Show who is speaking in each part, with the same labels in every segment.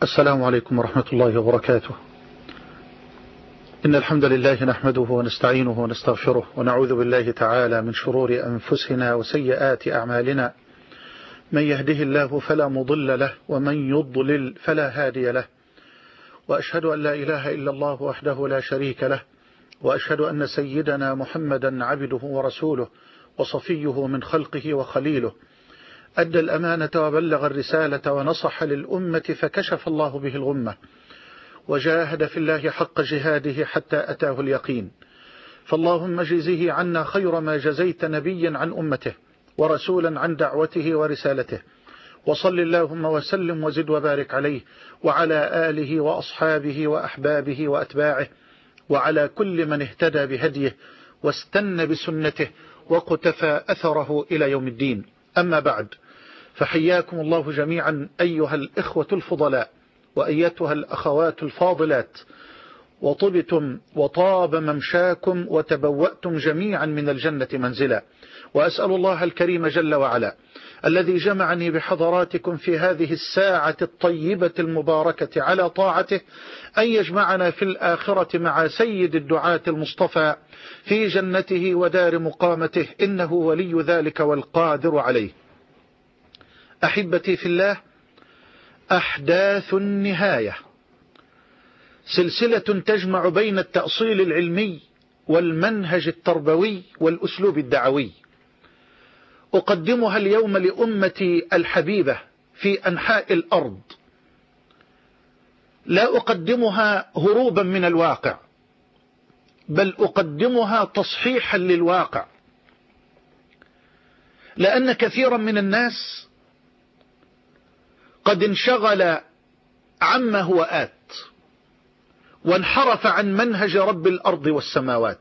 Speaker 1: السلام عليكم ورحمة الله وبركاته. إن الحمد لله نحمده ونستعينه ونستغفره ونعوذ بالله تعالى من شرور أنفسنا وسيئات أعمالنا. من يهده الله فلا مضل له ومن يضلل فلا هادي له، وأشهد أن لا إله إلا الله وحده لا شريك له، وأشهد أن سيدنا محمدا عبده ورسوله وصفيه من خلقه وخليله، أدى الأمانة وبلغ الرسالة ونصح للأمة فكشف الله به الغمة، وجاهد في الله حق جهاده حتى أتاه اليقين. فاللهم جزه عنا خير ما جزيت نبيا عن أمته ورسولا عن دعوته ورسالته، وصل اللهم وسلم وزد وبارك عليه وعلى آله وأصحابه وأحبابه وأتباعه وعلى كل من اهتدى بهديه واستنى بسنته وقتفى أثره إلى يوم الدين. أما بعد، فحياكم الله جميعا أيها الإخوة الفضلاء وأيتها الأخوات الفاضلات، وطبتم وطاب ممشاكم وتبوأتم جميعا من الجنة منزلا. وأسأل الله الكريم جل وعلا الذي جمعني بحضراتكم في هذه الساعة الطيبة المباركة على طاعته أن يجمعنا في الآخرة مع سيد الدعاة المصطفى في جنته ودار مقامته، إنه ولي ذلك والقادر عليه. أحبتي في الله، أحداث النهاية سلسلة تجمع بين التأصيل العلمي والمنهج التربوي والأسلوب الدعوي، أقدمها اليوم لأمتي الحبيبة في أنحاء الأرض. لا أقدمها هروبا من الواقع، بل أقدمها تصحيحا للواقع، لأن كثيرا من الناس قد انشغل عما هو آت وانحرف عن منهج رب الأرض والسماوات.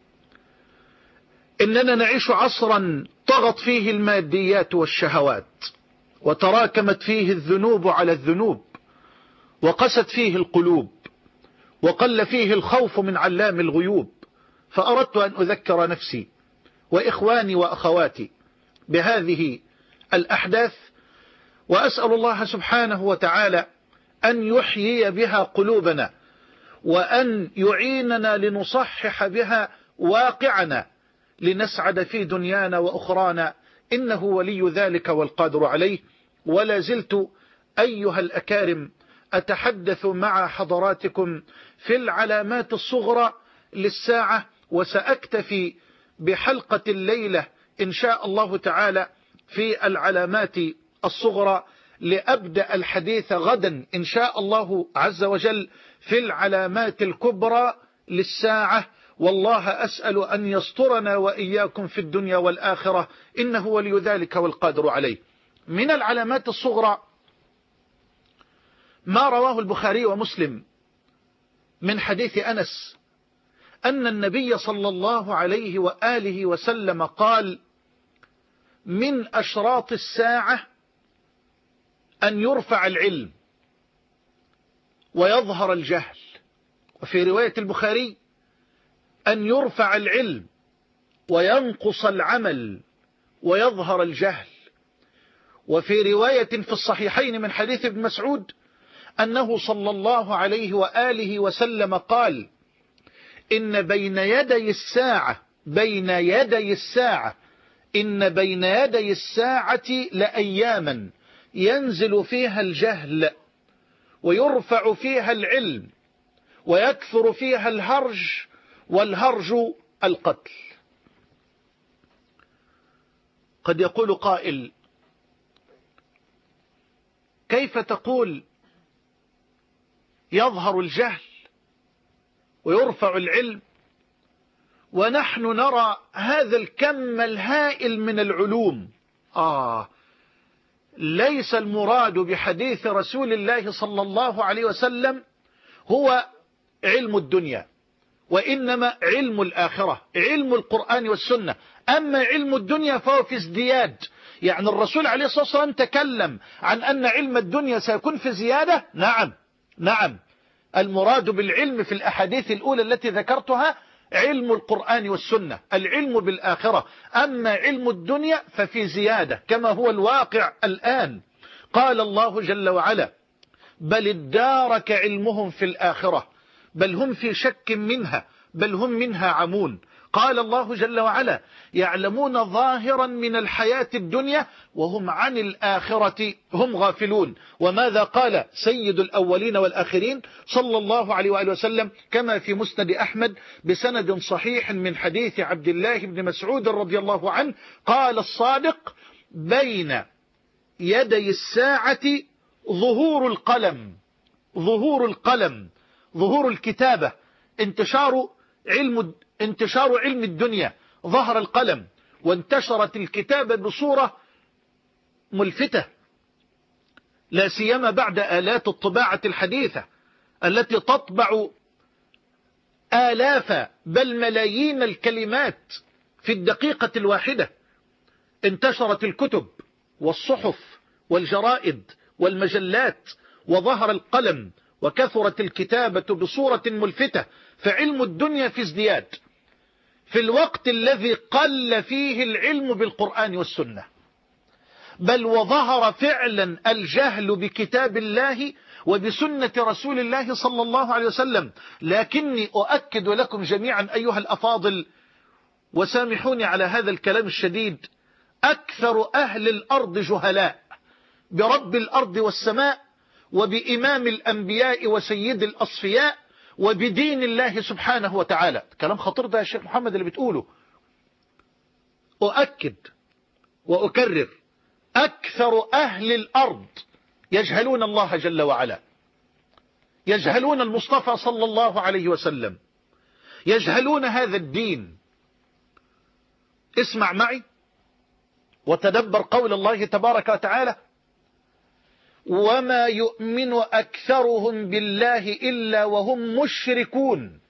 Speaker 1: إننا نعيش عصرا طغت فيه الماديات والشهوات، وتراكمت فيه الذنوب على الذنوب، وقست فيه القلوب، وقل فيه الخوف من علام الغيوب. فأردت أن أذكر نفسي وإخواني وأخواتي بهذه الأحداث، وأسأل الله سبحانه وتعالى أن يحيي بها قلوبنا، وأن يعيننا لنصحح بها واقعنا، لنسعد في دنيانا وأخرانا، إنه ولي ذلك والقادر عليه. ولا زلت أيها الأكارم أتحدث مع حضراتكم في العلامات الصغرى للساعة، وسأكتفي بحلقة الليلة إن شاء الله تعالى في العلامات الصغرى، لأبدأ الحديث غدا إن شاء الله عز وجل في العلامات الكبرى للساعة. والله أسأل أن يسترنا وإياكم في الدنيا والآخرة، إنه ولي ذلك والقادر عليه. من العلامات الصغرى ما رواه البخاري ومسلم من حديث أنس أن النبي صلى الله عليه وآله وسلم قال: من أشراط الساعة أن يرفع العلم ويظهر الجهل. وفي رواية البخاري: أن يرفع العلم وينقص العمل ويظهر الجهل. وفي رواية في الصحيحين من حديث ابن مسعود أنه صلى الله عليه وآله وسلم قال: إن بين يدي الساعة لأياما ينزل فيها الجهل ويرفع فيها العلم ويكثر فيها الهرج، والهرج القتل. قد يقول قائل: كيف تقول يظهر الجهل ويرفع العلم ونحن نرى هذا الكم الهائل من العلوم؟ ليس المراد بحديث رسول الله صلى الله عليه وسلم هو علم الدنيا، وإنما علم الآخرة، علم القرآن والسنة. أما علم الدنيا فهو في ازدياد، يعني الرسول عليه الصلاة والسلام تكلم عن أن علم الدنيا سيكون في زيادة. نعم، المراد بالعلم في الأحاديث الأولى التي ذكرتها علم القرآن والسنة، العلم بالآخرة. أما علم الدنيا ففي زيادة كما هو الواقع الآن. قال الله جل وعلا: بل ادارك علمهم في الآخرة، بل هم في شك منها، بل هم منها عمون. قال الله جل وعلا: يعلمون ظاهرا من الحياة الدنيا وهم عن الآخرة هم غافلون. وماذا قال سيد الأولين والآخرين صلى الله عليه وآله وسلم كما في مسند أحمد بسند صحيح من حديث عبد الله بن مسعود رضي الله عنه، قال الصادق: بين يدي الساعة ظهور القلم، ظهور القلم، ظهور الكتابة، انتشار علم الدنيا، ظهر القلم وانتشرت الكتابة بصورة ملفتة، لا سيما بعد آلات الطباعة الحديثة التي تطبع آلاف بل ملايين الكلمات في الدقيقة الواحدة. انتشرت الكتب والصحف والجرائد والمجلات وظهر القلم وكثرت الكتابة بصورة ملفتة، فعلم الدنيا في ازدياد في الوقت الذي قل فيه العلم بالقرآن والسنة، بل وظهر فعلا الجهل بكتاب الله وبسنة رسول الله صلى الله عليه وسلم. لكني أؤكد لكم جميعا أيها الأفاضل، وسامحوني على هذا الكلام الشديد، أكثر أهل الأرض جهلاء برب الأرض والسماء وبإمام الأنبياء وسيد الأصفياء وبدين الله سبحانه وتعالى. كلام خطير ده يا شيخ محمد اللي بتقوله. أؤكد وأكرر: أكثر أهل الأرض يجهلون الله جل وعلا، يجهلون المصطفى صلى الله عليه وسلم، يجهلون هذا الدين. اسمع معي وتدبر قول الله تبارك وتعالى: وما يؤمن أكثرهم بالله إلا وهم مشركون.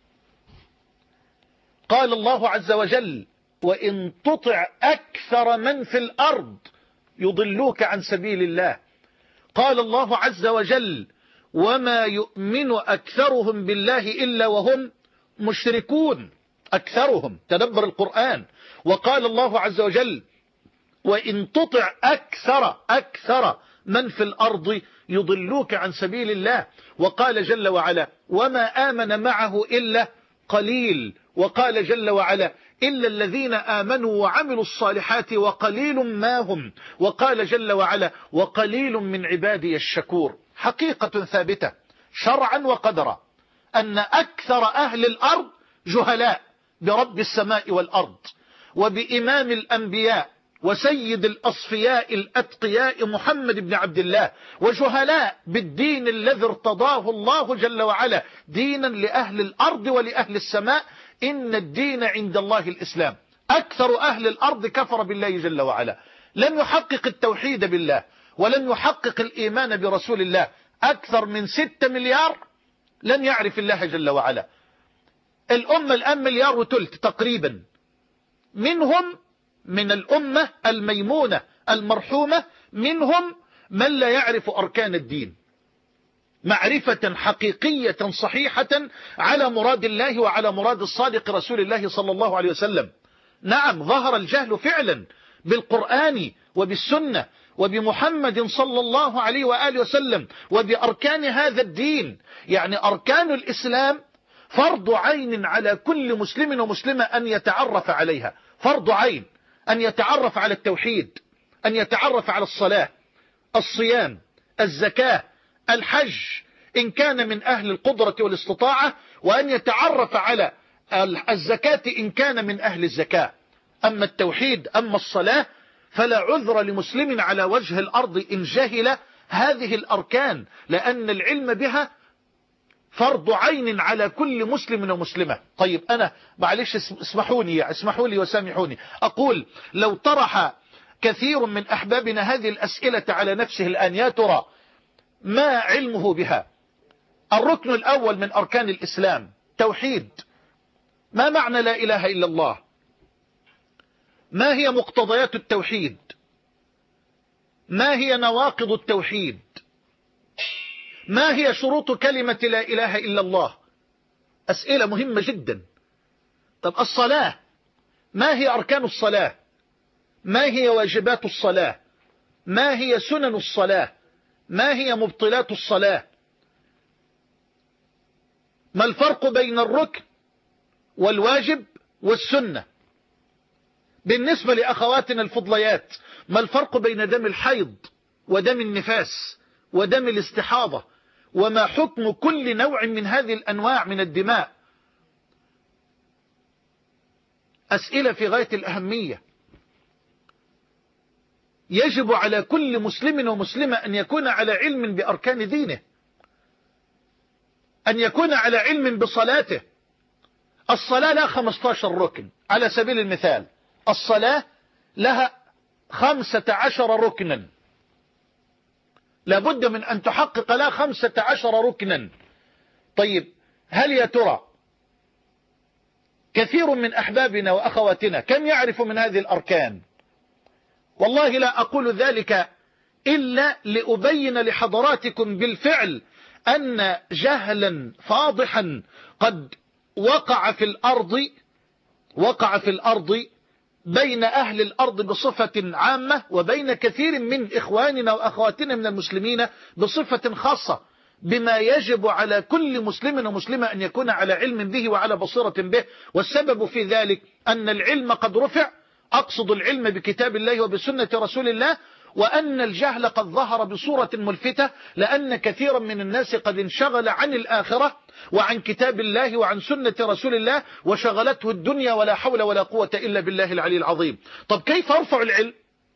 Speaker 1: قال الله عز وجل: وإن تطع أكثر من في الأرض يضلوك عن سبيل الله. قال الله عز وجل: وما يؤمن أكثرهم بالله إلا وهم مشركون. أكثرهم، تدبر القرآن. وقال الله عز وجل: وإن تطع أكثر من في الأرض يضلوك عن سبيل الله. وقال جل وعلا: وما آمن معه إلا قليل. وقال جل وعلا: إلا الذين آمنوا وعملوا الصالحات وقليل ما هم. وقال جل وعلا: وقليل من عبادي الشكور. حقيقة ثابتة شرعا وقدرا أن أكثر أهل الأرض جهلاء برب السماء والأرض وبإمام الأنبياء وسيد الأصفياء الأتقياء محمد بن عبد الله، وجهلاء بالدين الذي ارتضاه الله جل وعلا دينا لأهل الأرض ولأهل السماء. إن الدين عند الله الإسلام. أكثر أهل الأرض كفر بالله جل وعلا، لم يحقق التوحيد بالله ولم يحقق الإيمان برسول الله. أكثر من 6 مليار لم يعرف الله جل وعلا. الأمة الآن 1.3 مليار تقريبا، منهم من الأمة الميمونة المرحومة منهم من لا يعرف أركان الدين معرفة حقيقية صحيحة على مراد الله وعلى مراد الصادق رسول الله صلى الله عليه وسلم. نعم، ظهر الجهل فعلا بالقرآن وبالسنة وبمحمد صلى الله عليه وآله وسلم وبأركان هذا الدين. يعني أركان الإسلام فرض عين على كل مسلم ومسلمة أن يتعرف عليها، فرض عين أن يتعرف على التوحيد، أن يتعرف على الصلاة، الصيام، الزكاة، الحج إن كان من أهل القدرة والاستطاعة، وأن يتعرف على الزكاة إن كان من أهل الزكاة. أما التوحيد، أما الصلاة، فلا عذر لمسلم على وجه الأرض إن جهل هذه الأركان، لأن العلم بها فرض عين على كل مسلم ومسلمة. طيب أنا معلش اسمحوا لي وسامحوني، أقول لو طرح كثير من أحبابنا هذه الأسئلة على نفسه الآن، يا ترى ما علمه بها؟ الركن الأول من أركان الإسلام توحيد. ما معنى لا إله إلا الله؟ ما هي مقتضيات التوحيد؟ ما هي نواقض التوحيد؟ ما هي شروط كلمة لا إله إلا الله؟ أسئلة مهمة جدا. طب الصلاة، ما هي أركان الصلاة؟ ما هي واجبات الصلاة؟ ما هي سنن الصلاة؟ ما هي مبطلات الصلاة؟ ما الفرق بين الركن والواجب والسنة؟ بالنسبة لأخواتنا الفضليات، ما الفرق بين دم الحيض ودم النفاس ودم الاستحاضة؟ وما حكم كل نوع من هذه الأنواع من الدماء؟ أسئلة في غاية الأهمية. يجب على كل مسلم ومسلمة أن يكون على علم بأركان دينه، أن يكون على علم بصلاته. الصلاة لها 15 ركن على سبيل المثال، الصلاة لها 15 ركنا، لابد من أن تحقق لها 15 ركنا. طيب هل يا ترى كثير من أحبابنا وأخواتنا كم يعرف من هذه الأركان؟ والله لا أقول ذلك إلا لأبين لحضراتكم بالفعل أن جهلا فاضحا قد وقع في الأرض بين أهل الأرض بصفة عامة، وبين كثير من إخواننا وأخواتنا من المسلمين بصفة خاصة، بما يجب على كل مسلم ومسلمة أن يكون على علم به وعلى بصيرة به. والسبب في ذلك أن العلم قد رفع، أقصد العلم بكتاب الله وبسنة رسول الله، وأن الجهل قد ظهر بصورة ملفتة، لأن كثيرا من الناس قد انشغل عن الآخرة وعن كتاب الله وعن سنة رسول الله، وشغلته الدنيا، ولا حول ولا قوة إلا بالله العلي العظيم. طب كيف يرفع العلم؟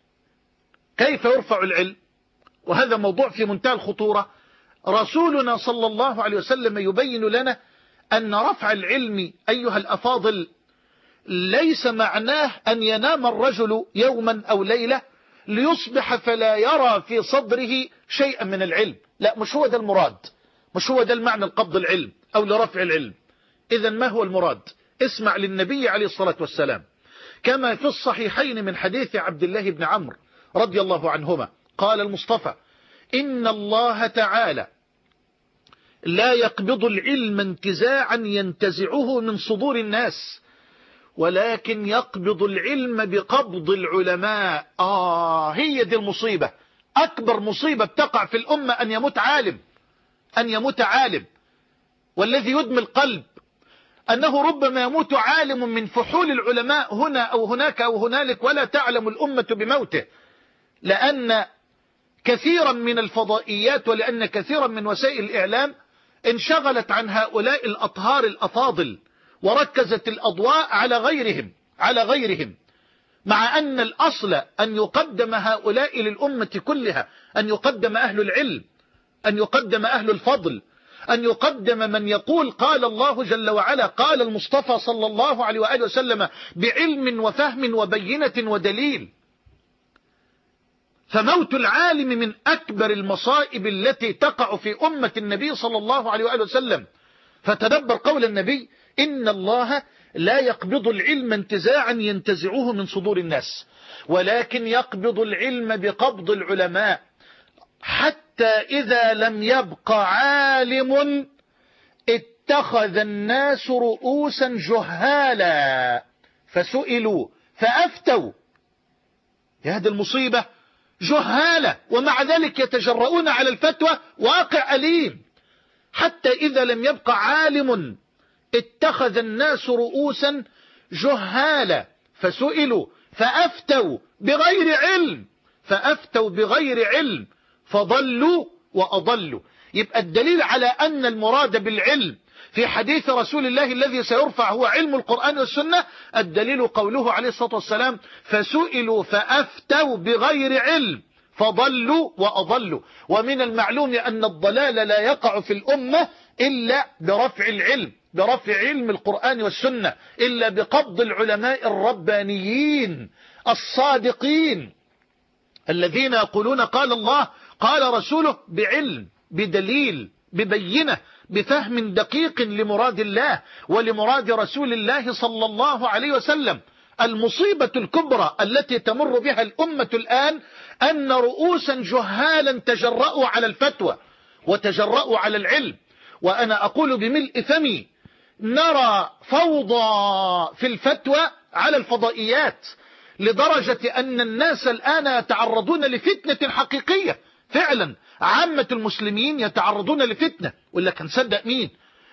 Speaker 1: كيف يرفع العلم؟ وهذا موضوع في منتهى الخطورة. رسولنا صلى الله عليه وسلم يبين لنا أن رفع العلم أيها الأفاضل ليس معناه أن ينام الرجل يوما أو ليلة ليصبح فلا يرى في صدره شيئا من العلم. لا، مش هو ده المراد، مش هو ده المعنى القبض العلم أو لرفع العلم. إذا ما هو المراد؟ اسمع للنبي عليه الصلاة والسلام كما في الصحيحين من حديث عبد الله بن عمرو رضي الله عنهما قال المصطفى: إن الله تعالى لا يقبض العلم انتزاعا ينتزعه من صدور الناس، ولكن يقبض العلم بقبض العلماء. هي دي المصيبة، أكبر مصيبة بتقع في الأمة أن يموت عالم. والذي يدمي القلب أنه ربما يموت عالم من فحول العلماء هنا أو هناك أو هنالك، ولا تعلم الأمة بموته، لأن كثيرا من الفضائيات ولأن كثيرا من وسائل الإعلام انشغلت عن هؤلاء الأطهار الأفاضل، وركزت الأضواء على غيرهم، مع أن الأصل أن يقدم هؤلاء للأمة كلها، أن يقدم أهل العلم، أن يقدم أهل الفضل، أن يقدم من يقول قال الله جل وعلا، قال المصطفى صلى الله عليه وآله وسلم، بعلم وفهم وبينة ودليل. فموت العالم من أكبر المصائب التي تقع في أمة النبي صلى الله عليه وآله وسلم. فتدبر قول النبي: إن الله لا يقبض العلم انتزاعا ينتزعه من صدور الناس، ولكن يقبض العلم بقبض العلماء، حتى إذا لم يبق عالم اتخذ الناس رؤوسا جهالا فسئلوا فأفتوا. يا هذه المصيبة، جهالة، ومع ذلك يتجرؤون على الفتوى. واقع أليم. حتى إذا لم يبق عالم اتخذ الناس رؤوسا جهالا فسئلوا فأفتوا بغير علم فضلوا وأضلوا. يبقى الدليل على أن المراد بالعلم في حديث رسول الله الذي سيرفع هو علم القرآن والسنة، الدليل قوله عليه الصلاة والسلام: فسئلوا فأفتوا بغير علم فضلوا وأضلوا. ومن المعلوم أن الضلال لا يقع في الأمة إلا برفع العلم، برفع علم القرآن والسنة، إلا بقبض العلماء الربانيين الصادقين الذين يقولون قال الله قال رسوله بعلم بدليل ببينة بفهم دقيق لمراد الله ولمراد رسول الله صلى الله عليه وسلم. المصيبة الكبرى التي تمر بها الأمة الآن أن رؤوسا جهالا تجرؤوا على الفتوى وتجرؤوا على العلم. وأنا أقول بملء فمي: نرى فوضى في الفتوى على الفضائيات، لدرجة أن الناس الآن يتعرضون لفتنة حقيقية. فعلا عامة المسلمين يتعرضون لفتنة، ولا كان صدق مين؟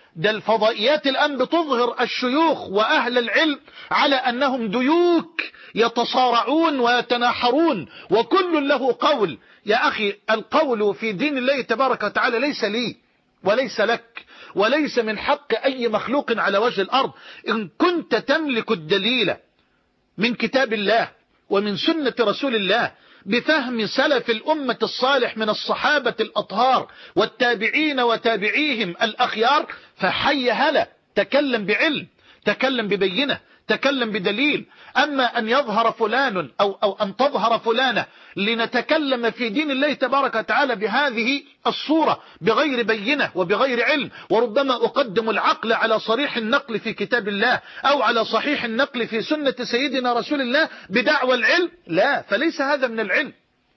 Speaker 1: ده الفضائيات الآن بتظهر الشيوخ وأهل العلم على أنهم ديوك يتصارعون ويتناحرون وكل له قول. يا أخي القول في دين الله تبارك وتعالى ليس لي وليس لك وليس من حق أي مخلوق على وجه الأرض. إن كنت تملك الدليل من كتاب الله ومن سنة رسول الله بفهم سلف الأمة الصالح من الصحابة الأطهار والتابعين وتابعيهم الأخيار فحي هلا، تكلم بعلم، تكلم ببينة، تكلم بدليل. أما أن يظهر فلان أو أن تظهر فلانة لنتكلم في دين الله تبارك وتعالى بهذه الصورة بغير بينة وبغير علم، وربما أقدم العقل على صريح النقل في كتاب الله أو على صحيح النقل في سنة سيدنا رسول الله بدعوى العلم، لا، فليس هذا من العلم،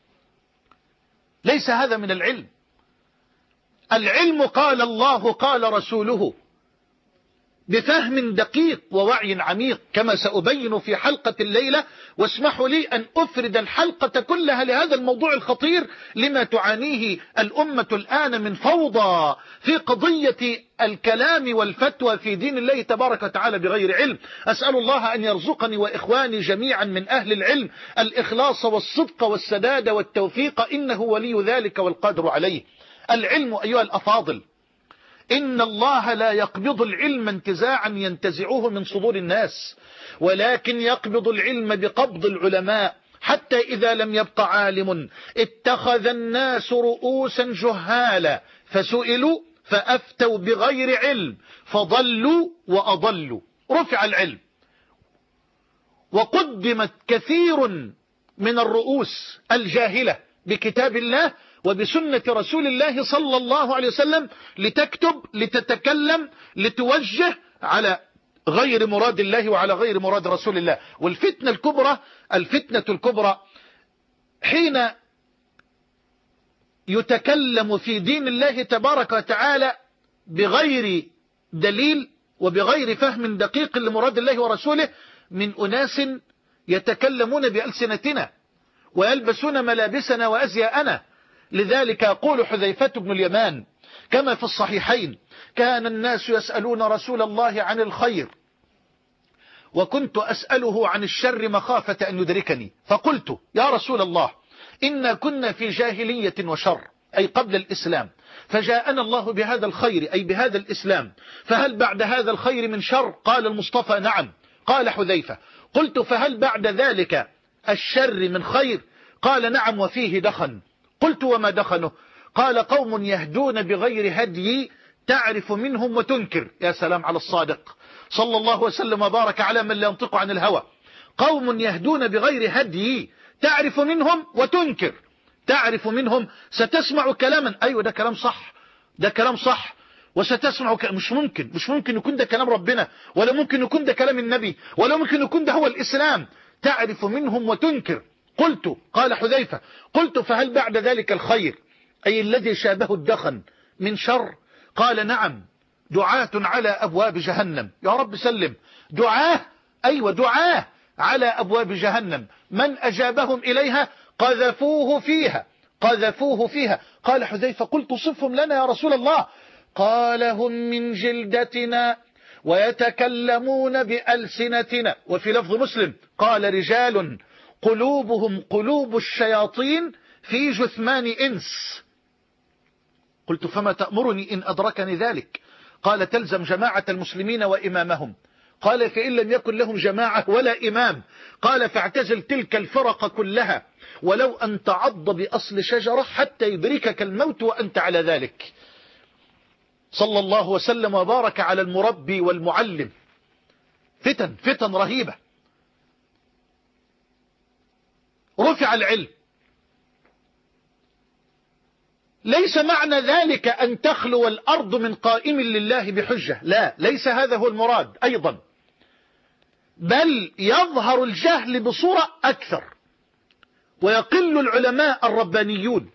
Speaker 1: ليس هذا من العلم. العلم قال الله قال رسوله بفهم دقيق ووعي عميق كما سأبين في حلقة الليلة. واسمحوا لي أن أفرد الحلقة كلها لهذا الموضوع الخطير لما تعانيه الأمة الآن من فوضى في قضية الكلام والفتوى في دين الله تبارك وتعالى بغير علم. أسأل الله أن يرزقني وإخواني جميعا من أهل العلم الإخلاص والصدق والسداد والتوفيق، إنه ولي ذلك والقادر عليه. العلم أيها الأفاضل، إن الله لا يقبض العلم انتزاعا ينتزعوه من صدور الناس، ولكن يقبض العلم بقبض العلماء، حتى إذا لم يبق عالم اتخذ الناس رؤوسا جهالا فسئلوا فأفتوا بغير علم فضلوا وأضلوا. رفع العلم وقدمت كثير من الرؤوس الجاهلة بكتاب الله وبسنة رسول الله صلى الله عليه وسلم لتكتب، لتتكلم، لتوجه على غير مراد الله وعلى غير مراد رسول الله. والفتنة الكبرى، الفتنة الكبرى حين يتكلم في دين الله تبارك وتعالى بغير دليل وبغير فهم دقيق لمراد الله ورسوله من أناس يتكلمون بألسنتنا ويلبسون ملابسنا وأزياءنا. لذلك يقول حذيفة بن اليمان كما في الصحيحين: كان الناس يسألون رسول الله عن الخير وكنت أسأله عن الشر مخافة أن يدركني، فقلت: يا رسول الله، إنا كنا في جاهلية وشر، أي قبل الإسلام، فجاءنا الله بهذا الخير أي بهذا الإسلام، فهل بعد هذا الخير من شر؟ قال المصطفى: نعم. قال حذيفة: قلت: فهل بعد ذلك الشر من خير؟ قال: نعم، وفيه دخن. قلت: وما دخنه؟ قال: قوم يهدون بغير هدي تعرف منهم وتنكر. يا سلام على الصادق صلى الله وسلم وبارك على من لا ينطق عن الهوى. قوم يهدون بغير هدي تعرف منهم وتنكر. تعرف منهم، ستسمع كلاما، أيوة ده كلام صح، ده كلام صح، وستسمع مش ممكن يكون ده كلام ربنا، ولا ممكن يكون ده كلام النبي، ولا ممكن يكون ده هو الإسلام. تعرف منهم وتنكر. قلت، قال حذيفة: قلت: فهل بعد ذلك الخير أي الذي شابه الدخن من شر؟ قال: نعم، دعاة على أبواب جهنم. يا رب سلم. دعاة، أيوة دعاة على أبواب جهنم، من أجابهم إليها قذفوه فيها، قذفوه فيها. قال حذيفة: قلت: صفهم لنا يا رسول الله. قال: هم من جلدتنا ويتكلمون بألسنتنا. وفي لفظ مسلم قال: رجال قلوبهم قلوب الشياطين في جثمان إنس. قلت: فما تأمرني إن أدركني ذلك؟ قال: تلزم جماعة المسلمين وإمامهم. قال: فإن لم يكن لهم جماعة ولا إمام؟ قال: فاعتزل تلك الفرق كلها ولو أن تعض بأصل شجرة حتى يدركك الموت وأنت على ذلك. صلى الله وسلم وبارك على المربي والمعلم. فتن رهيبة. رفع العلم. ليس معنى ذلك أن تخلو الأرض من قائم لله بحجة، لا، ليس هذا هو المراد أيضا، بل يظهر الجهل بصورة أكثر ويقل العلماء الربانيون.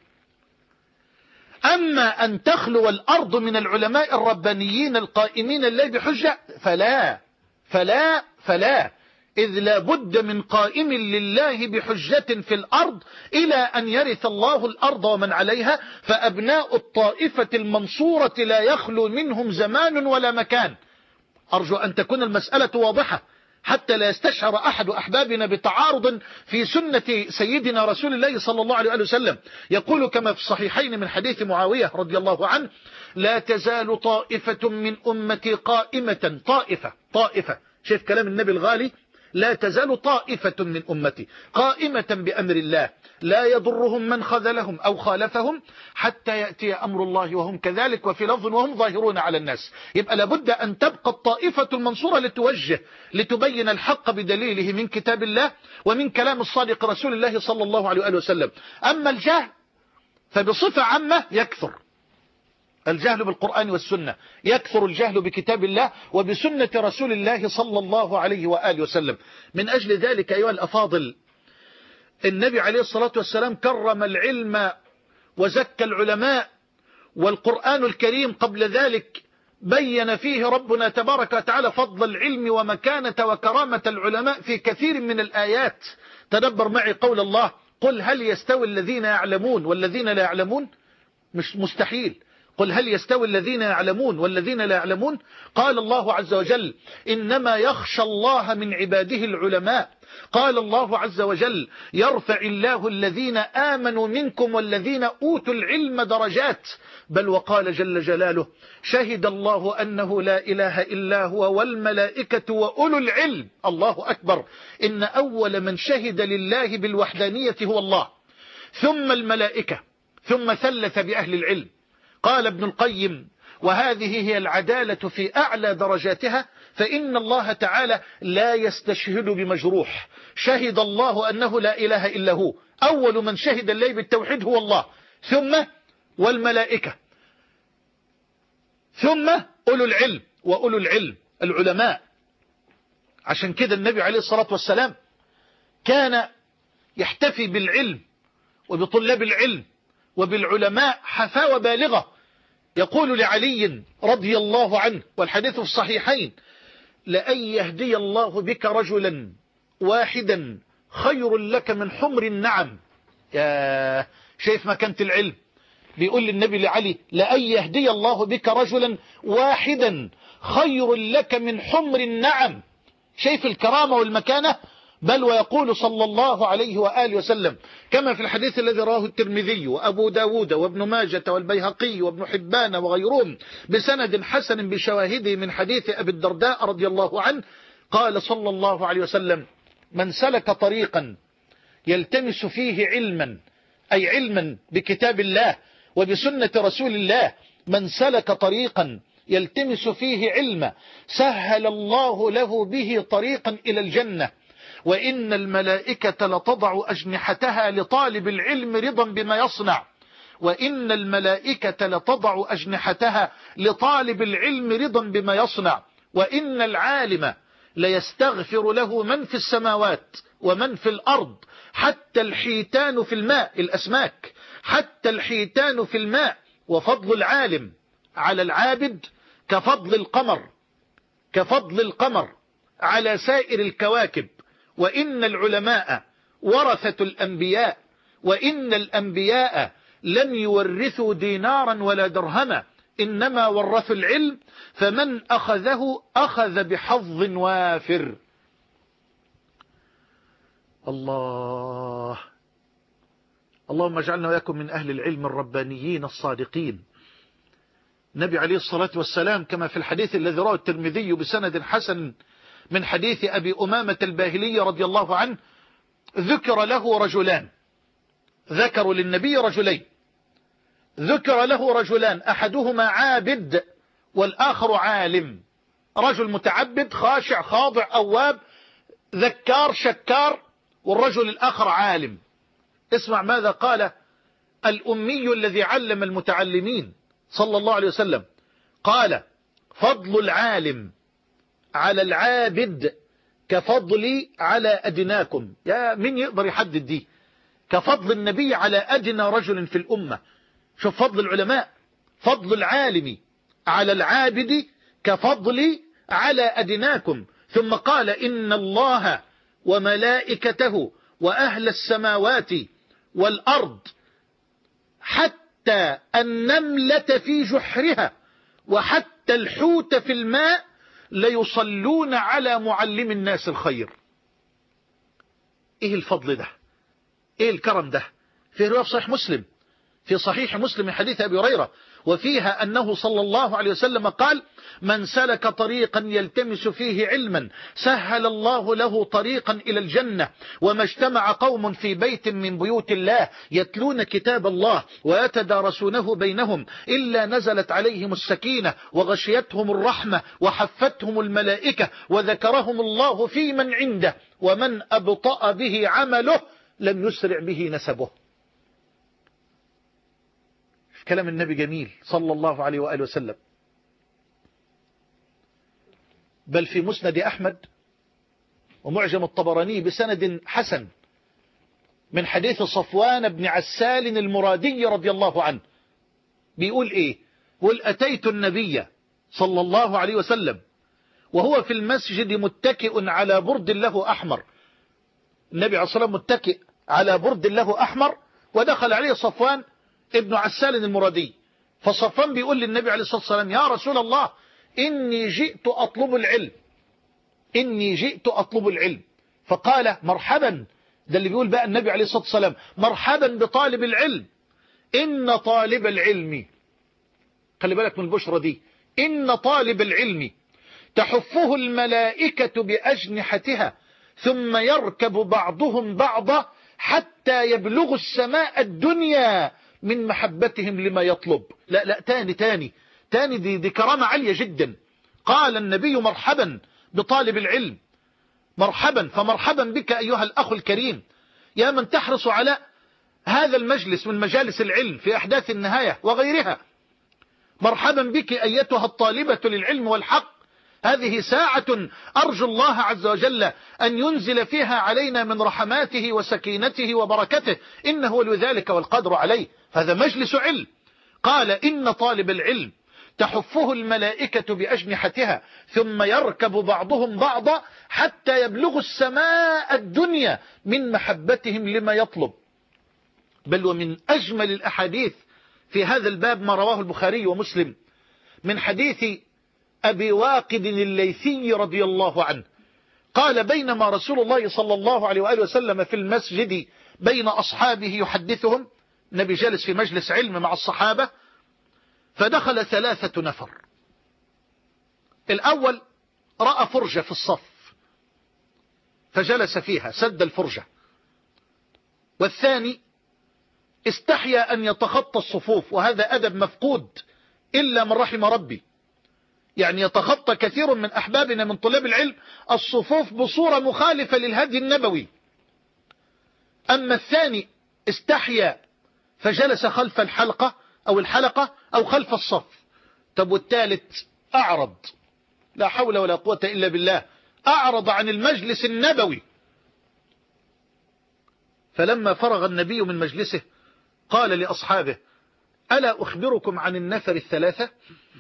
Speaker 1: أما أن تخلو الأرض من العلماء الربانيين القائمين لله بحجة فلا. إذ لا بد من قائم لله بحجة في الأرض إلى أن يرث الله الأرض ومن عليها، فأبناء الطائفة المنصورة لا يخلو منهم زمان ولا مكان. أرجو أن تكون المسألة واضحة حتى لا يستشعر أحد أحبابنا بتعارض في سنة سيدنا رسول الله صلى الله عليه وسلم. يقول كما في الصحيحين من حديث معاوية رضي الله عنه: لا تزال طائفة من أمتي قائمة. طائفة شايف كلام النبي الغالي؟ لا تزال طائفة من أمتي قائمة بأمر الله لا يضرهم من خذلهم أو خالفهم حتى يأتي أمر الله وهم كذلك، وفي لفظ وهم ظاهرون على الناس. يبقى لابد أن تبقى الطائفة المنصورة لتوجه، لتبين الحق بدليله من كتاب الله ومن كلام الصادق رسول الله صلى الله عليه وسلم. أما الجهل فبصفة عامة يكثر، الجهل بالقرآن والسنة يكثر، الجهل بكتاب الله وبسنة رسول الله صلى الله عليه وآله وسلم. من أجل ذلك أيها الأفاضل، النبي عليه الصلاة والسلام كرم العلم وزكى العلماء، والقرآن الكريم قبل ذلك بين فيه ربنا تبارك وتعالى فضل العلم ومكانة وكرامة العلماء في كثير من الآيات. تدبر معي قول الله: قل هل يستوي الذين يعلمون والذين لا يعلمون؟ مش مستحيل. قل هل يستوي الذين يعلمون والذين لا يعلمون؟ قال الله عز وجل: إنما يخشى الله من عباده العلماء. قال الله عز وجل: يرفع الله الذين آمنوا منكم والذين أوتوا العلم درجات. بل وقال جل جلاله: شهد الله أنه لا إله إلا هو والملائكة وأولو العلم. الله أكبر. إن أول من شهد لله بالوحدانية هو الله، ثم الملائكة، ثم ثلث بأهل العلم. قال ابن القيم: وهذه هي العدالة في أعلى درجاتها، فإن الله تعالى لا يستشهد بمجروح. شهد الله أنه لا إله إلا هو، أول من شهد الله بالتوحيد هو الله، ثم والملائكة، ثم أولو العلم، وأولو العلم العلماء. عشان كده النبي عليه الصلاة والسلام كان يحتفي بالعلم وبطلاب العلم وبالعلماء حفاوة بالغة. يقول لعلي رضي الله عنه، والحديث في الصحيحين: لأن يهدي الله بك رجلا واحدا خير لك من حمر النعم. يا شايف مكانة العلم؟ بيقول للنبي لعلي: لأن يهدي الله بك رجلا واحدا خير لك من حمر النعم. شايف الكرامة والمكانة؟ بل ويقول صلى الله عليه وآله وسلم كما في الحديث الذي رواه الترمذي وأبو داود وابن ماجة والبيهقي وابن حبان وغيرهم بسند حسن بشواهده من حديث أبي الدرداء رضي الله عنه، قال صلى الله عليه وسلم: من سلك طريقا يلتمس فيه علما، أي علما بكتاب الله وبسنة رسول الله، من سلك طريقا يلتمس فيه علما سهل الله له به طريقا إلى الجنة، وإن الملائكة لتضع أجنحتها لطالب العلم رضا بما يصنع. وإن الملائكة لتضع أجنحتها لطالب العلم رضا بما يصنع. وإن العالم ليستغفر له من في السماوات ومن في الأرض، حتى الحيتان في الماء، الأسماك، حتى الحيتان في الماء. وفضل العالم على العابد كفضل القمر على سائر الكواكب. وإن العلماء ورثة الأنبياء، وإن الأنبياء لم يورثوا دينارا ولا درهما، إنما ورثوا العلم، فمن أخذه أخذ بحظ وافر. اللهم اجعلنا وإياكم من أهل العلم الربانيين الصادقين. النبي عليه الصلاة والسلام كما في الحديث الذي رواه الترمذي بسند حسن من حديث أبي أمامة الباهلي رضي الله عنه، ذكر له رجلان، ذكروا للنبي رجلين، ذكر له رجلان أحدهما عابد والآخر عالم. رجل متعبد خاشع خاضع أواب ذكار شكار، والرجل الآخر عالم. اسمع ماذا قال الأمي الذي علم المتعلمين صلى الله عليه وسلم. قال: فضل العالم على العابد كفضلي على أدناكم. يا من يقدر يحدد دي؟ كفضل النبي على أدنى رجل في الأمة. شوف فضل العلماء، فضل العالم على العابد كفضلي على أدناكم. ثم قال: إن الله وملائكته وأهل السماوات والأرض، حتى النملة في جحرها وحتى الحوت في الماء ليصلون على معلم الناس الخير. ايه الفضل ده؟ ايه الكرم ده؟ في رواية صحيح مسلم، في صحيح مسلم من حديث أبي هريرة، وفيها أنه صلى الله عليه وسلم قال: من سلك طريقا يلتمس فيه علما سهل الله له طريقا إلى الجنة. وما اجتمع قوم في بيت من بيوت الله يتلون كتاب الله ويتدارسونه بينهم إلا نزلت عليهم السكينة وغشيتهم الرحمة وحفتهم الملائكة وذكرهم الله في من عنده، ومن أبطأ به عمله لم يسرع به نسبه. كلام النبي جميل صلى الله عليه وآله وسلم. بل في مسند أحمد ومعجم الطبراني بسند حسن من حديث صفوان بن عسال المرادي رضي الله عنه، بيقول إيه؟ قل: أتيت النبي صلى الله عليه وسلم وهو في المسجد متكئ على برد له أحمر. النبي عليه الصلاة والسلام متكئ على برد له أحمر، ودخل عليه صفوان ابن عسال المرادي. فصفوان بيقول للنبي عليه الصلاة والسلام: يا رسول الله، إني جئت أطلب العلم، إني جئت أطلب العلم. فقال: مرحبا. ده اللي بيقول بقى النبي عليه الصلاة والسلام: مرحبا بطالب العلم، إن طالب العلم، خلي بالك من البشرة دي، إن طالب العلم تحفه الملائكة بأجنحتها ثم يركب بعضهم بعضا حتى يبلغ السماء الدنيا من محبتهم لما يطلب. لا تاني دي كرامة عالية جدا. قال النبي: مرحبا بطالب العلم، مرحبا. فمرحبا بك أيها الأخ الكريم، يا من تحرص على هذا المجلس من مجالس العلم في أحداث النهاية وغيرها. مرحبا بك أيتها الطالبة للعلم والحق. هذه ساعة أرجو الله عز وجل أن ينزل فيها علينا من رحماته وسكينته وبركته، إنه ولي ذلك والقدر عليه. هذا مجلس علم. قال: إن طالب العلم تحفه الملائكة بأجنحتها ثم يركب بعضهم بعضا حتى يبلغ السماء الدنيا من محبتهم لما يطلب. بل ومن أجمل الأحاديث في هذا الباب ما رواه البخاري ومسلم من حديث أبي واقد الليثي رضي الله عنه قال: بينما رسول الله صلى الله عليه وآله وسلم في المسجد بين أصحابه يحدثهم، نبي جالس في مجلس علم مع الصحابة، فدخل 3 نفر. الأول رأى فرجة في الصف فجلس فيها سد الفرجة، والثاني استحيا أن يتخطى الصفوف، وهذا أدب مفقود إلا من رحم ربي. يعني يتخطى كثير من أحبابنا من طلاب العلم الصفوف بصورة مخالفة للهدي النبوي. أما الثاني استحيا فجلس خلف الحلقة أو خلف الصف. طب والثالث أعرض، لا حول ولا قوة إلا بالله، أعرض عن المجلس النبوي. فلما فرغ النبي من مجلسه قال لأصحابه: ألا أخبركم عن النفر 3؟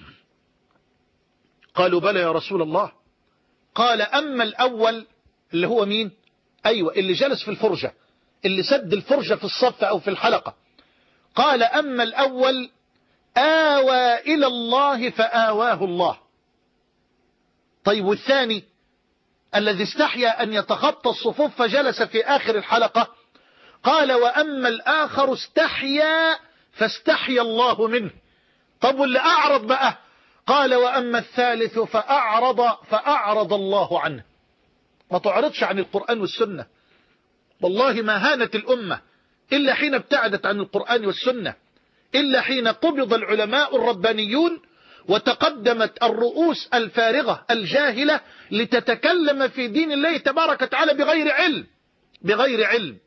Speaker 1: قالوا: بلى يا رسول الله. قال: أما الأول اللي هو مين؟ أيوة، اللي جلس في الفرجة، اللي سد الفرجة في الصف أو في الحلقة. قال: أما الأول آوى إلى الله فآواه الله. طيب والثاني الذي استحيا أن يتخطى الصفوف فجلس في آخر الحلقة؟ قال: وأما الآخر استحيا فاستحيا الله منه. طب واللي أعرض بقى؟ قال: وأما الثالث فأعرض الله عنه. ما تعرضش عن القرآن والسنة. والله ما هانت الأمة إلا حين ابتعدت عن القرآن والسنة، إلا حين قبض العلماء الربانيون وتقدمت الرؤوس الفارغة الجاهلة لتتكلم في دين الله تبارك وتعالى بغير علم.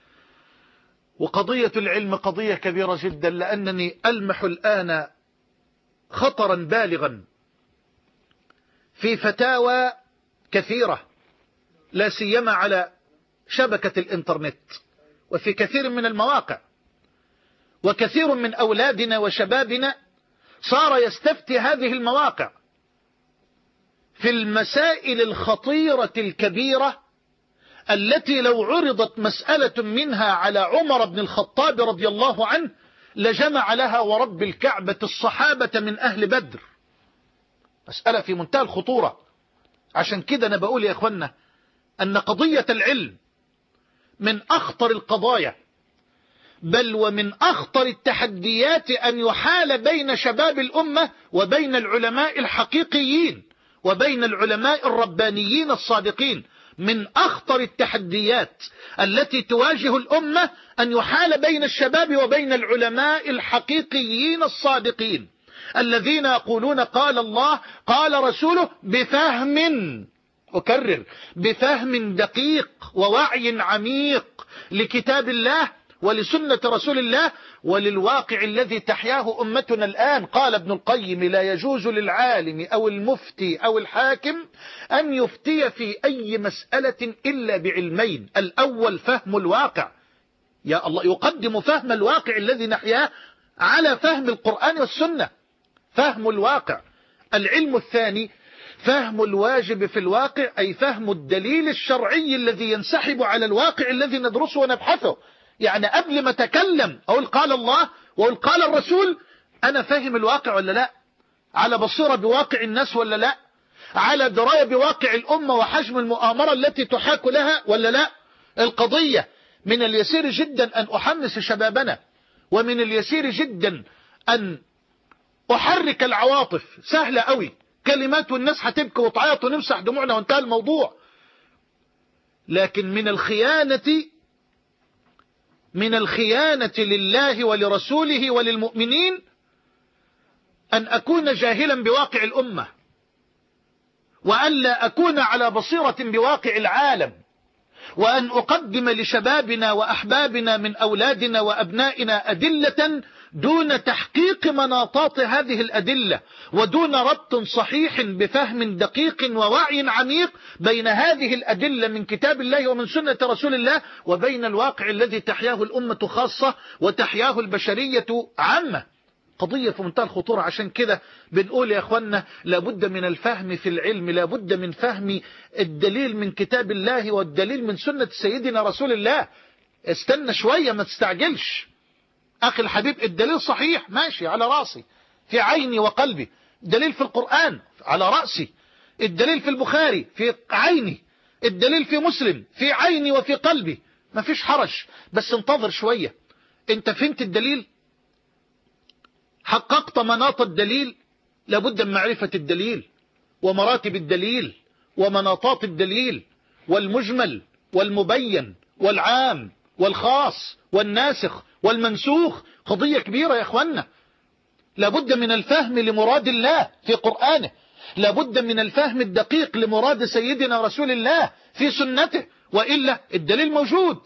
Speaker 1: وقضية العلم قضية كبيرة جدا، لأنني ألمح الآن خطرا بالغا في فتاوى كثيرة، لا سيما على شبكة الإنترنت وفي كثير من المواقع. وكثير من أولادنا وشبابنا صار يستفتي هذه المواقع في المسائل الخطيرة الكبيرة التي لو عرضت مسألة منها على عمر بن الخطاب رضي الله عنه لجمع لها ورب الكعبة الصحابة من أهل بدر. مسألة في منتهى الخطورة. عشان كده أنا بقول يا إخوانا أن قضية العلم من أخطر القضايا، بل ومن أخطر التحديات أن يحال بين شباب الأمة وبين العلماء الحقيقيين وبين العلماء الربانيين الصادقين. من أخطر التحديات التي تواجه الأمة أن يحال بين الشباب وبين العلماء الحقيقيين الصادقين الذين يقولون قال الله قال رسوله بفهم، أكرر، بفهم دقيق ووعي عميق لكتاب الله ولسنة رسول الله وللواقع الذي تحياه أمتنا الآن. قال ابن القيم: لا يجوز للعالم أو المفتي أو الحاكم أن يفتي في أي مسألة إلا بعلمين: الأول فهم الواقع، يا الله، يقدم فهم الواقع الذي نحياه على فهم القرآن والسنة، فهم الواقع. العلم الثاني فهم الواجب في الواقع، أي فهم الدليل الشرعي الذي ينسحب على الواقع الذي ندرسه ونبحثه. يعني قبل ما أتكلم أقول قال الله وأقول قال الرسول، أنا فاهم الواقع ولا لا؟ على بصيرة بواقع الناس ولا لا؟ على دراية بواقع الأمة وحجم المؤامرة التي تحاك لها ولا لا؟ القضية من اليسير جدا أن أحمس شبابنا، ومن اليسير جدا أن أحرك العواطف. سهلة قوي، كلمات والناس هتبكي وتعيط ونمسح دموعنا وانتهى الموضوع. لكن من الخيانة لله ولرسوله وللمؤمنين أن أكون جاهلا بواقع الأمة، وأن لا أكون على بصيرة بواقع العالم، وأن أقدم لشبابنا وأحبابنا من أولادنا وأبنائنا أدلة دون تحقيق مناطات هذه الأدلة، ودون ربط صحيح بفهم دقيق ووعي عميق بين هذه الأدلة من كتاب الله ومن سنة رسول الله وبين الواقع الذي تحياه الأمة خاصة وتحياه البشرية عامة. قضية في منتهى الخطورة. عشان كده بنقول يا أخوانا لابد من الفهم في العلم، لابد من فهم الدليل من كتاب الله والدليل من سنة سيدنا رسول الله. استنى شوية، ما تستعجلش أخي الحبيب. الدليل صحيح ماشي على رأسي، في عيني وقلبي. دليل في القرآن على رأسي، الدليل في البخاري في عيني، الدليل في مسلم في عيني وفي قلبي، ما فيش حرج. بس انتظر شوية. انت فهمت الدليل؟ حققت مناط الدليل؟ لابد من معرفة الدليل ومراتب الدليل ومناطات الدليل والمجمل والمبين والعام والخاص والناسخ والمنسوخ. قضية كبيرة يا اخوانا. لابد من الفهم لمراد الله في قرآنه، لابد من الفهم الدقيق لمراد سيدنا رسول الله في سنته، وإلا الدليل موجود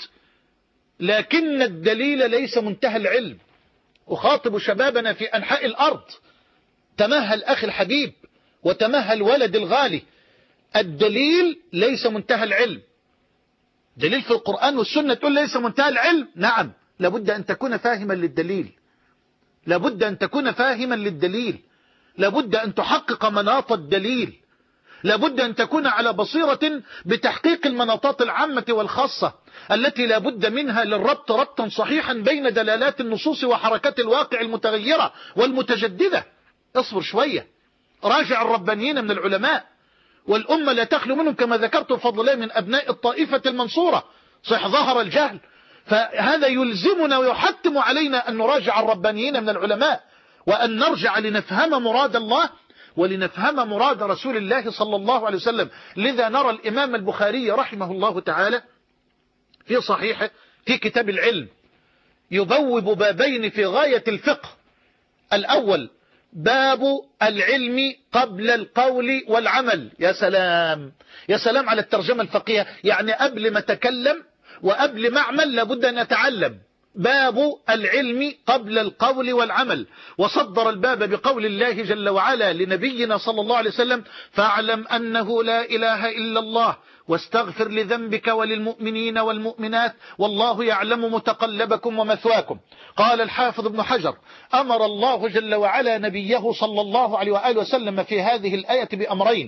Speaker 1: لكن الدليل ليس منتهى العلم. أخاطب شبابنا في أنحاء الأرض: تمهل أخي الحبيب وتمهل ولد الغالي. الدليل ليس منتهى العلم. دليل في القرآن والسنة تقول ليس منتهى العلم؟ نعم، لابد أن تكون فاهما للدليل، لابد أن تكون فاهما للدليل، لابد أن تحقق مناط الدليل، لابد أن تكون على بصيرة بتحقيق المناطات العامة والخاصة التي لابد منها للربط ربطا صحيحا بين دلالات النصوص وحركات الواقع المتغيرة والمتجددة. اصبر شوية، راجع الربانيين من العلماء، والأمة لا تخلو منهم كما ذكرت بفضل الله من أبناء الطائفة المنصورة. صح ظهر الجهل، فهذا يلزمنا ويحتم علينا أن نراجع الربانيين من العلماء، وأن نرجع لنفهم مراد الله ولنفهم مراد رسول الله صلى الله عليه وسلم. لذا نرى الإمام البخاري رحمه الله تعالى في صحيحه في كتاب العلم يبوب بابين في غاية الفقه. الأول باب العلم قبل القول والعمل. يا سلام يا سلام على الترجمة الفقهية، يعني قبل ما أتكلم وقبل ما أعمل لابد أن أتعلم. باب العلم قبل القول والعمل. وصدر الباب بقول الله جل وعلا لنبينا صلى الله عليه وسلم: فاعلم أنه لا إله إلا الله واستغفر لذنبك وللمؤمنين والمؤمنات والله يعلم متقلبكم ومثواكم. قال الحافظ ابن حجر: أمر الله جل وعلا نبيه صلى الله عليه وآله وسلم في هذه الآية بأمرين: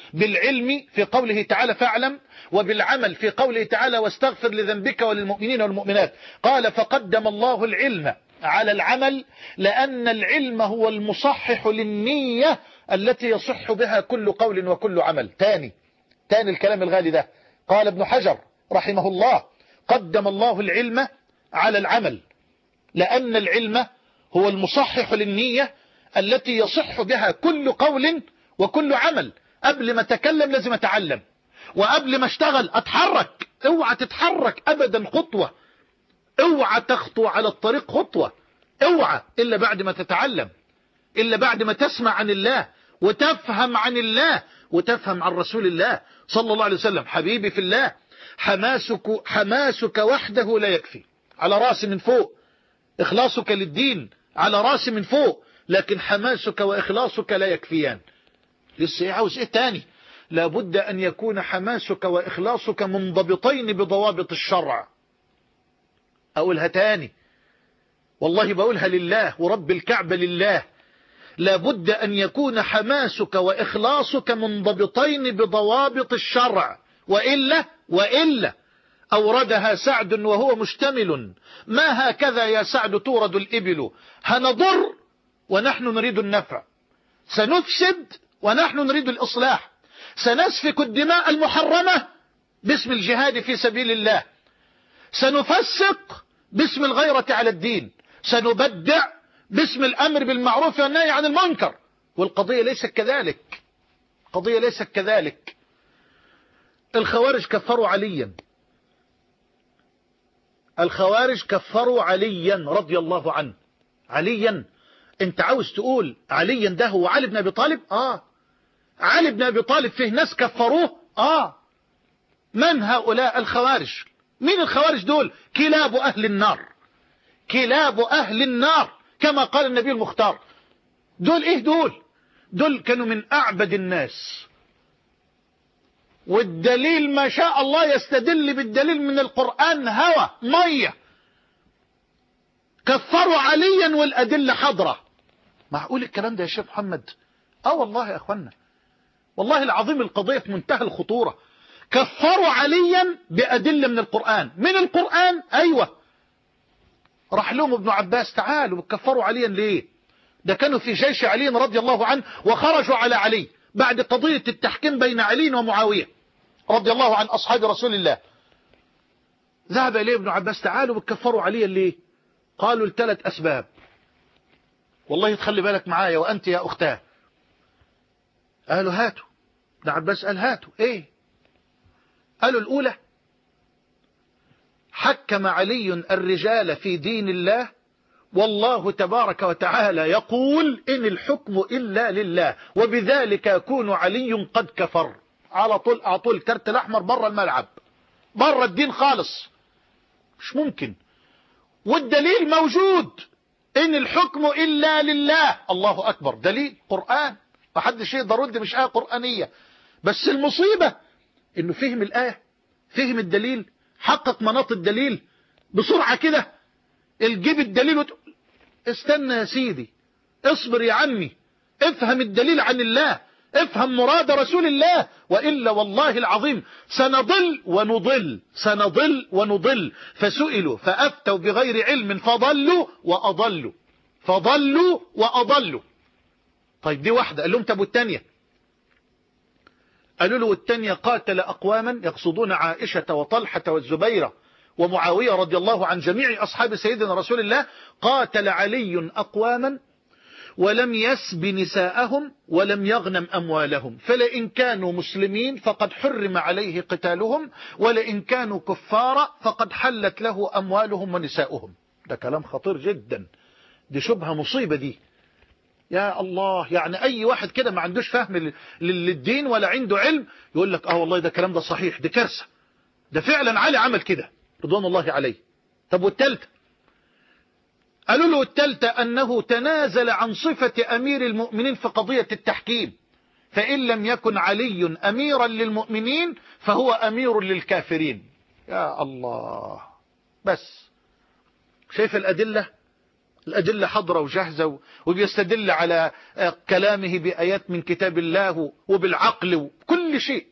Speaker 1: بالعلم في قوله تعالى فاعلم، وبالعمل في قوله تعالى واستغفر لذنبك وللمؤمنين والمؤمنات. قال فقدم الله العلم على العمل لأن العلم هو المصحح للنية التي يصح بها كل قول وكل عمل. تاني الكلام الغالي ده. قال ابن حجر رحمه الله قدم الله العلم على العمل لأن العلم هو المصحح للنية التي يصح بها كل قول وكل عمل. قبل ما أتكلم لازم أتعلم، وقبل ما اشتغل أتحرك. اوعى تتحرك أبدا خطوة، اوعى تخطو على الطريق خطوة، اوعى إلا بعد ما تتعلم، إلا بعد ما تسمع عن الله وتفهم عن الله وتفهم عن رسول الله صلى الله عليه وسلم. حبيبي في الله، حماسك وحده لا يكفي، على رأسي من فوق. إخلاصك للدين على رأسي من فوق، لكن حماسك وإخلاصك لا يكفيان. لسه عاوز إيه تاني؟ لابد أن يكون حماسك وإخلاصك منضبطين بضوابط الشرع. أقولها تاني، والله بقولها لله ورب الكعبة لله. لابد أن يكون حماسك وإخلاصك منضبطين بضوابط الشرع، وإلا أوردها سعد وهو مشتمل: ما هكذا يا سعد تورد الإبل، هنضر ونحن نريد النفع، سنفسد ونحن نريد الإصلاح، سنسفك الدماء المحرمة باسم الجهاد في سبيل الله، سنفسق باسم الغيرة على الدين، سنبدع باسم الأمر بالمعروف والنهي عن المنكر. والقضية ليست كذلك، قضية ليست كذلك. الخوارج كفروا عليا، الخوارج كفروا عليا رضي الله عنه. عليا، انت عاوز تقول عليا ده هو علي بن أبي طالب؟ علي بن أبي طالب فيه ناس كفروه. من هؤلاء الخوارج؟ مين الخوارج دول؟ كلاب أهل النار، كلاب أهل النار كما قال النبي المختار. دول ايه؟ دول كانوا من أعبد الناس، والدليل ما شاء الله يستدل بالدليل من القرآن هوى مية. كفروا عليا والأدلة حضرة. معقول الكلام ده يا شيخ محمد؟ والله يا أخوانا، والله العظيم القضية في منتهى الخطورة. كفروا عليا بأدلة من القرآن. من القرآن؟ أيوة. راح لهم ابن عباس: تعالوا كفروا عليا ليه؟ ده كانوا في جيش علي رضي الله عنه وخرجوا على علي بعد قضية التحكيم بين علي ومعاوية رضي الله عن أصحاب رسول الله. ذهب إليه ابن عباس: تعالوا كفروا عليا ليه؟ قالوا ل3 أسباب. والله تخلي بالك معايا وأنت يا أختاه. قالوا هاتوا. ابن عباس قال هاتوا. ايه؟ قالوا الأولى: حكم علي الرجال في دين الله، والله تبارك وتعالى يقول إن الحكم إلا لله، وبذلك يكون علي قد كفر. على طول أعطوا الكرت الأحمر بره الملعب، بره الدين خالص، مش ممكن. والدليل موجود: إن الحكم إلا لله. الله أكبر، دليل قرآن، محدش يقدر يرد، مش آية قرآنية. بس المصيبة إنه فهم الآية، فهم الدليل، حقق مناط الدليل بسرعة كده. الجيب الدليل استنى يا سيدي، اصبر يا عمي، افهم الدليل عن الله، افهم مراد رسول الله، وإلا والله العظيم سنضل ونضل، سنضل ونضل. فسئلوا فأفتوا بغير علم فضلوا وأضلوا، فضلوا وأضلوا. طيب دي واحدة. قال لهم طب والتانية؟ قالوا له والتانية: قاتل أقواما يقصدون عائشة وطلحة والزبير ومعاوية رضي الله عن جميع أصحاب سيدنا رسول الله. قاتل علي أقواما ولم يسب نساءهم ولم يغنم أموالهم، فلئن كانوا مسلمين فقد حرم عليه قتالهم، ولئن كانوا كفارا فقد حلت له أموالهم ونساؤهم. ده كلام خطير جدا، دي شبهة مصيبة دي. يا الله، يعني أي واحد كده ما عندوش فهم للدين ولا عنده علم يقول لك والله ده كلام ده صحيح، دي كارثة، ده فعلا علي عمل كده رضوان الله عليه. طب والتالتة؟ قالوا له التالتة أنه تنازل عن صفة أمير المؤمنين في قضية التحكيم، فإن لم يكن علي أميرا للمؤمنين فهو أمير للكافرين. يا الله، بس شايف الأدلة؟ الأدلة حضرة وجاهزة، وبيستدل على كلامه بآيات من كتاب الله وبالعقل وكل شيء.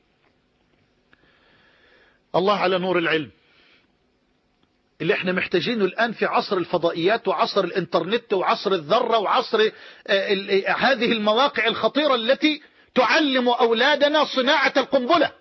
Speaker 1: الله على نور العلم اللي احنا محتاجينه الآن في عصر الفضائيات وعصر الانترنت وعصر الذرة وعصر هذه المواقع الخطيرة التي تعلم أولادنا صناعة القنبلة.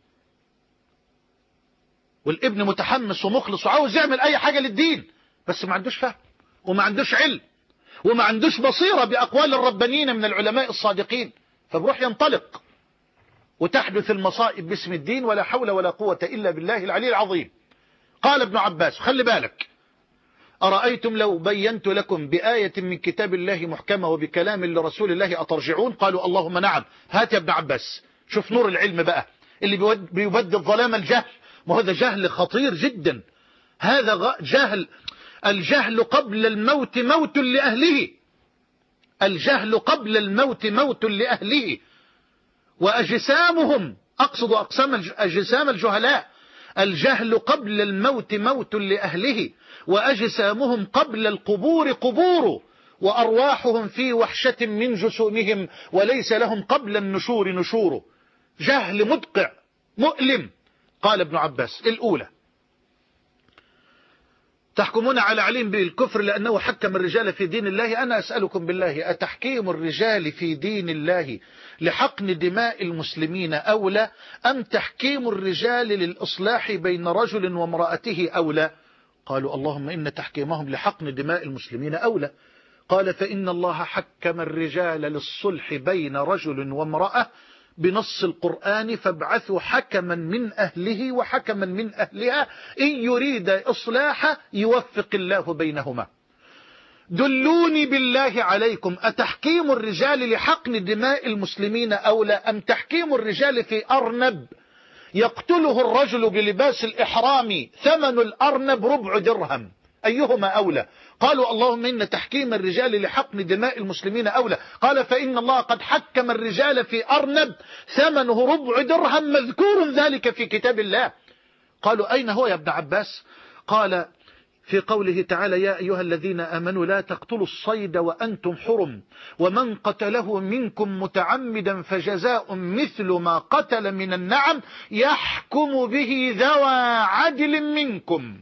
Speaker 1: والابن متحمس ومخلص وعاوز يعمل أي حاجة للدين، بس ما عندوش فهم وما عندوش علم وما عندوش بصيرة بأقوال الربانيين من العلماء الصادقين، فبروح ينطلق وتحدث المصائب باسم الدين، ولا حول ولا قوة إلا بالله العلي العظيم. قال ابن عباس، خلي بالك، أرأيتم لو بينت لكم بآية من كتاب الله محكمة وبكلام لرسول الله أترجعون؟ قالوا اللهم نعم. هات يا ابن عباس، شوف نور العلم بقى اللي بيبدل ظلام الجهل. ما هذا جهل خطير جدا، هذا جهل. الجهل قبل الموت موت لأهله، الجهل قبل الموت موت لأهله. وأجسامهم، أقصد أجسام الجهلاء، الجهل قبل الموت موت لأهله، وأجسامهم قبل القبور قبور، وأرواحهم في وحشة من جسومهم، وليس لهم قبل النشور نشور. جهل مدقع مؤلم. قال ابن عباس، الأولى تحكمون على علي بالكفر لأنه حكم الرجال في دين الله. أنا أسألكم بالله، أتحكيم الرجال في دين الله لحقن دماء المسلمين أولى، أم تحكيم الرجال للإصلاح بين رجل وامرأته أولى؟ قالوا اللهم إن تحكيمهم لحقن دماء المسلمين أولى. قال فإن الله حكم الرجال للصلح بين رجل وامرأة بنص القرآن، فابعثوا حكما من أهله وحكما من أهلها إن يريد إصلاحا يوفق الله بينهما. دلوني بالله عليكم، أتحكيم الرجال لحقن دماء المسلمين أولى، أم تحكيم الرجال في أرنب يقتله الرجل بلباس الإحرام ثمن الأرنب 4 درهم؟ أيهما أولى؟ قالوا اللهم إن تحكيم الرجال لحقن دماء المسلمين أولى. قال فإن الله قد حكم الرجال في أرنب ثمنه 4 درهم، مذكور ذلك في كتاب الله. قالوا أين هو يا ابن عباس؟ قال في قوله تعالى يا أيها الذين آمنوا لا تقتلوا الصيد وأنتم حرم، ومن قتله منكم متعمدا فجزاء مثل ما قتل من النعم يحكم به ذوى عدل منكم.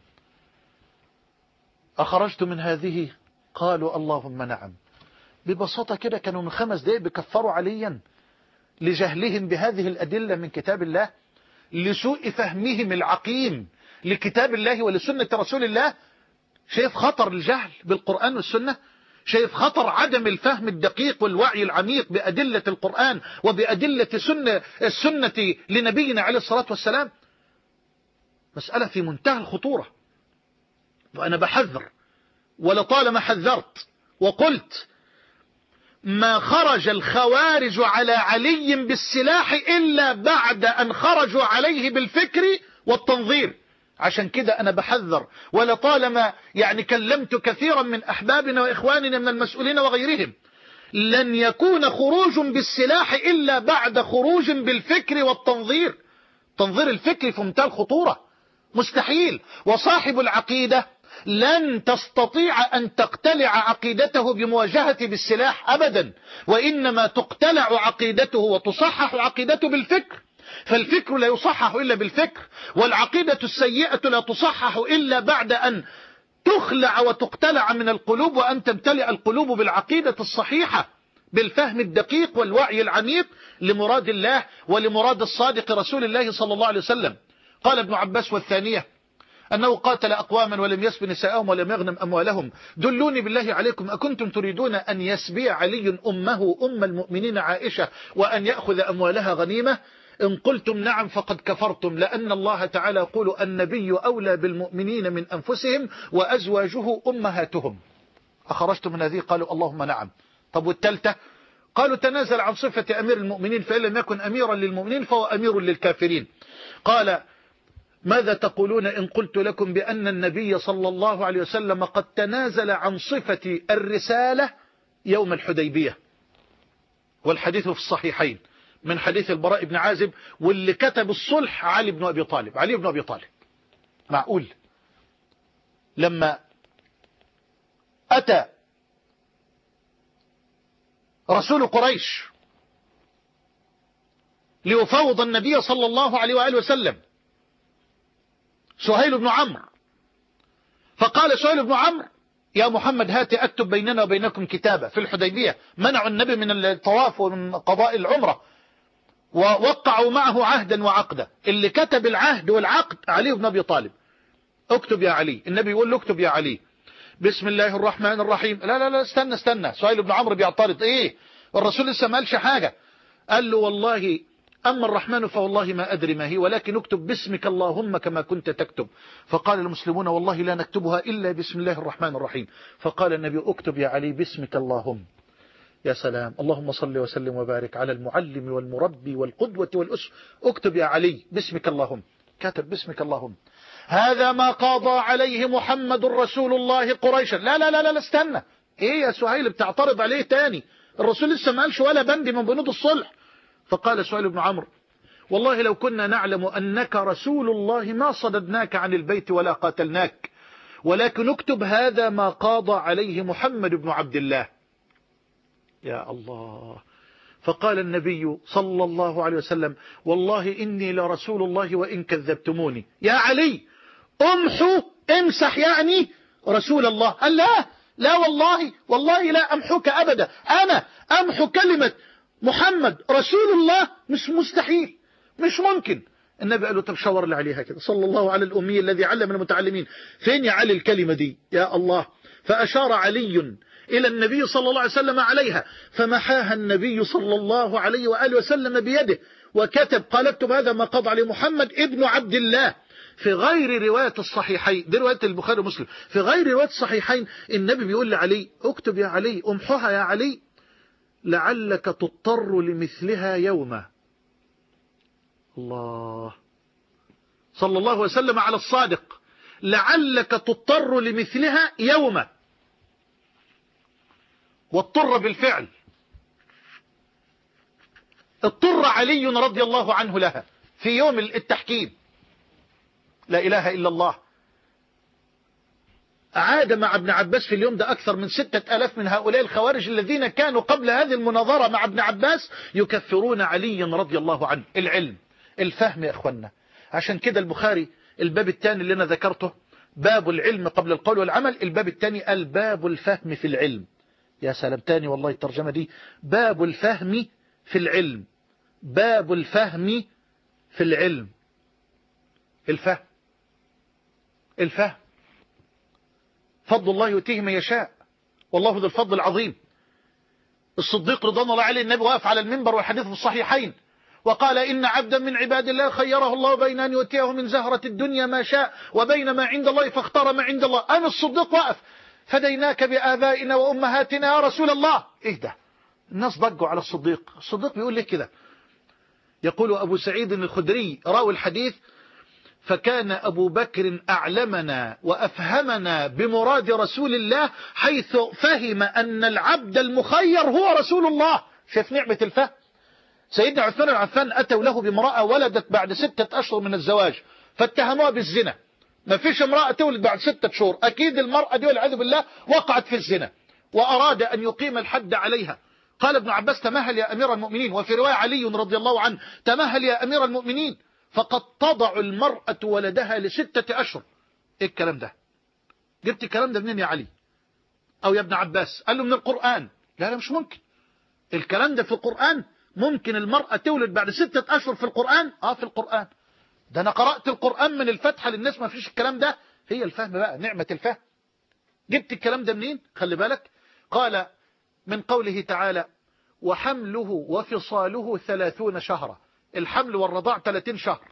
Speaker 1: أخرجت من هذه؟ قالوا اللهم نعم. ببساطة كده كانوا من 5 دقائق بكفروا عليا لجهلهم بهذه الأدلة من كتاب الله، لسوء فهمهم العقيم لكتاب الله ولسنة رسول الله. شايف خطر الجهل بالقرآن والسنة؟ شايف خطر عدم الفهم الدقيق والوعي العميق بأدلة القرآن وبأدلة السنة لنبينا عليه الصلاة والسلام؟ مسألة في منتهى الخطورة، وأنا بحذر ولطالما حذرت وقلت ما خرج الخوارج على علي بالسلاح إلا بعد أن خرجوا عليه بالفكر والتنظير. عشان كده أنا بحذر، ولطالما كلمت كثيرا من أحبابنا وإخواننا من المسؤولين وغيرهم، لن يكون خروج بالسلاح إلا بعد خروج بالفكر والتنظير. تنظير الفكر في منتهى الخطورة، مستحيل. وصاحب العقيدة لن تستطيع أن تقتلع عقيدته بمواجهة بالسلاح أبدا، وإنما تقتلع عقيدته وتصحح عقيدته بالفكر. فالفكر لا يصحح إلا بالفكر، والعقيدة السيئة لا تصحح إلا بعد أن تخلع وتقتلع من القلوب، وأن تمتلئ القلوب بالعقيدة الصحيحة بالفهم الدقيق والوعي العميق لمراد الله ولمراد الصادق رسول الله صلى الله عليه وسلم. قال ابن عباس والثانية أنه قاتل أقواما ولم يسب نساءهم ولم يغنم أموالهم. دلوني بالله عليكم، أكنتم تريدون أن يسبي علي أمه أم المؤمنين عائشة وأن يأخذ أموالها غنيمة؟ إن قلتم نعم فقد كفرتم، لأن الله تعالى يقول النبي أولى بالمؤمنين من أنفسهم وأزواجه أمهاتهم. أخرجتم من هذه؟ قالوا اللهم نعم. طب والثالثة؟ قالوا تنازل عن صفة أمير المؤمنين، فإن لم يكن أميرا للمؤمنين فهو أمير للكافرين. قال ماذا تقولون إن قلت لكم بأن النبي صلى الله عليه وسلم قد تنازل عن صفة الرسالة يوم الحديبية؟ والحديث في الصحيحين من حديث البراء بن عازب، واللي كتب الصلح علي بن أبي طالب. علي بن أبي طالب معقول لما أتى رسول قريش ليفوض النبي صلى الله عليه وآله وسلم سهيل بن عمرو. فقال سهيل بن عمرو يا محمد هات أكتب بيننا وبينكم كتابة. في الحديبية منعوا النبي من الطواف ومن قضاء العمرة، ووقعوا معه عهدا وعقدا. اللي كتب العهد والعقد علي بن أبي طالب. اكتب يا علي. النبي يقول له اكتب يا علي بسم الله الرحمن الرحيم. لا لا لا استنى. سهيل بن عمرو بيعترض. ايه الرسول لسه ما قالش حاجة. قال له والله أما الرحمن فوالله ما أدري ما هي، ولكن اكتب باسمك اللهم كما كنت تكتب. فقال المسلمون والله لا نكتبها إلا بسم الله الرحمن الرحيم. فقال النبي اكتب يا علي باسمك اللهم. يا سلام، اللهم صل وسلم وبارك على المعلم والمربي والقدوة والأسوة. اكتب يا علي باسمك اللهم. كتب باسمك اللهم. هذا ما قاضى عليه محمد رسول الله قريشا. لا لا لا لا استنى. ايه يا سهيل بتعترض عليه تاني؟ الرسول لسه ما قالش ولا بند من بنود الصلح. فقال سهيل بن عمرو والله لو كنا نعلم أنك رسول الله ما صددناك عن البيت ولا قاتلناك، ولكن اكتب هذا ما قاضى عليه محمد بن عبد الله. يا الله. فقال النبي صلى الله عليه وسلم والله إني لرسول الله وإن كذبتموني. يا علي امسح يعني رسول الله. قال لا والله لا أمحوك أبدا. أنا أمحو كلمة محمد رسول الله مش مستحيل، مش ممكن. النبي قال له طب شاور لي عليها كده صلى الله على الأمي الذي علم المتعلمين. فين يا علي الكلمة دي؟ يا الله. فأشار علي إلى النبي صلى الله عليه وسلم عليها، فمحاها النبي صلى الله عليه وآله وسلم بيده وكتب قال اكتب هذا ما قضى عليه محمد ابن عبد الله. في غير رواية الصحيحين، دي رواية البخاري ومسلم، في غير رواية الصحيحين النبي بيقول لعلي اكتب يا علي امحوها يا علي لعلك تضطر لمثلها يوما. الله. صلى الله وسلم على الصادق. لعلك تضطر لمثلها يوما. واضطر بالفعل. اضطر علي رضي الله عنه لها في يوم التحكيم. لا إله إلا الله. عاد مع ابن عباس في اليوم ده أكثر من 6000 من هؤلاء الخوارج الذين كانوا قبل هذه المناظرة مع ابن عباس يكفرون علي رضي الله عنه. العلم الفهم يا أخوانا. عشان كده البخاري الباب الثاني اللي أنا ذكرته باب العلم قبل القول والعمل، الباب الثاني الباب الفهم في العلم. يا سلام تاني والله الترجمة دي باب الفهم في العلم. باب الفهم في العلم. الفهم فضل الله يؤتيه من يشاء والله ذو الفضل العظيم. الصديق رضوان الله عليه النبي واقف على المنبر والحديث في الصحيحين وقال إن عبدا من عباد الله خيره الله بين أن يؤتيه من زهرة الدنيا ما شاء وبين ما عند الله فاختار ما عند الله. أنا الصديق واقف فديناك بآبائنا وأمهاتنا يا رسول الله. إيه ده؟ الناس ضجوا على الصديق. الصديق بيقول لك كده. يقول أبو سعيد الخدري راوي الحديث فكان أبو بكر أعلمنا وأفهمنا بمراد رسول الله حيث فهم أن العبد المخير هو رسول الله. شايف نعمة الفهم. سيدنا عثمان بن عفان أتوا له بامرأة ولدت بعد 6 أشهر من الزواج فاتهموها بالزنا. ما فيش امرأة تولد بعد 6 شهور، أكيد المرأة دي والعياذ بالله وقعت في الزنا، وأراد أن يقيم الحد عليها. قال ابن عباس تمهل يا أمير المؤمنين، وفي رواية علي رضي الله عنه تمهل يا أمير المؤمنين فقد تضع المرأة ولدها ل6 أشهر. إيه الكلام ده؟ جبت الكلام ده منين يا علي أو يا ابن عباس؟ قال له من القرآن. لا مش ممكن الكلام ده في القرآن. ممكن المرأة تولد بعد 6 أشهر في القرآن؟ في القرآن. ده أنا قرأت القرآن من الفتحة للناس ما فيش الكلام ده. هي الفهم بقى، نعمة الفهم. جبت الكلام ده منين؟ خلي بالك. قال من قوله تعالى وحمله وفصاله 30 شهرا. الحمل والرضاع 30 شهر،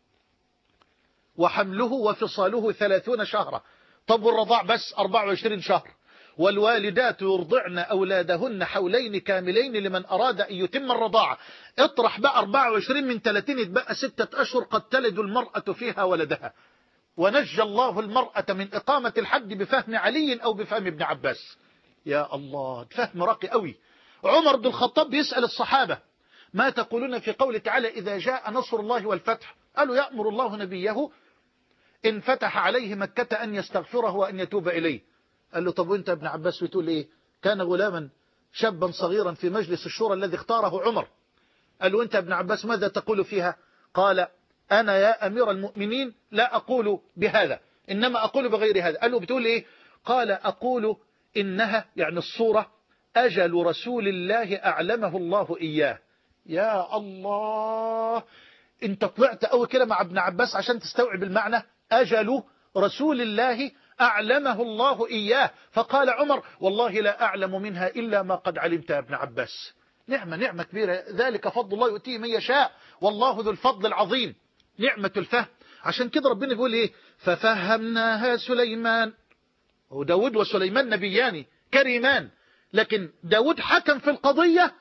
Speaker 1: وحمله وفصاله 30 شهرا. طب والرضاع بس 24 شهر. والوالدات يرضعن أولادهن حولين كاملين لمن أراد أن يتم الرضاعة. اطرح بقى 24 من 30 يتبقى 6 أشهر قد تلد المرأة فيها ولدها. ونجى الله المرأة من إقامة الحد بفهم علي أو بفهم ابن عباس. يا الله فهم راقي قوي. عمر بن الخطاب بيسأل الصحابة ما تقولون في قوله تعالى إذا جاء نصر الله والفتح؟ قالوا يأمر الله نبيه إن فتح عليه مكة أن يستغفره وأن يتوب إليه. قال له طب وانت ابن عباس بتقول ايه؟ كان غلاما شابا صغيرا في مجلس الشورى الذي اختاره عمر. قال له أنت ابن عباس ماذا تقول فيها؟ قال أنا يا أمير المؤمنين لا أقول بهذا، إنما أقول بغير هذا. قال له بتقول إيه؟ قال أقول إنها يعني الصورة أجل رسول الله أعلمه الله إياه. يا الله، انت طلعت قوي كده مع ابن عباس عشان تستوعب المعنى. أجل رسول الله أعلمه الله إياه. فقال عمر والله لا أعلم منها إلا ما قد علمت يا ابن عباس. نعمة كبيرة، ذلك فضل الله يؤتيه من يشاء والله ذو الفضل العظيم. نعمة الفهم. عشان كده ربنا بيقول إيه؟ ففهمناها سليمان. وداود وسليمان نبيان كريمان، لكن داود حكم في القضية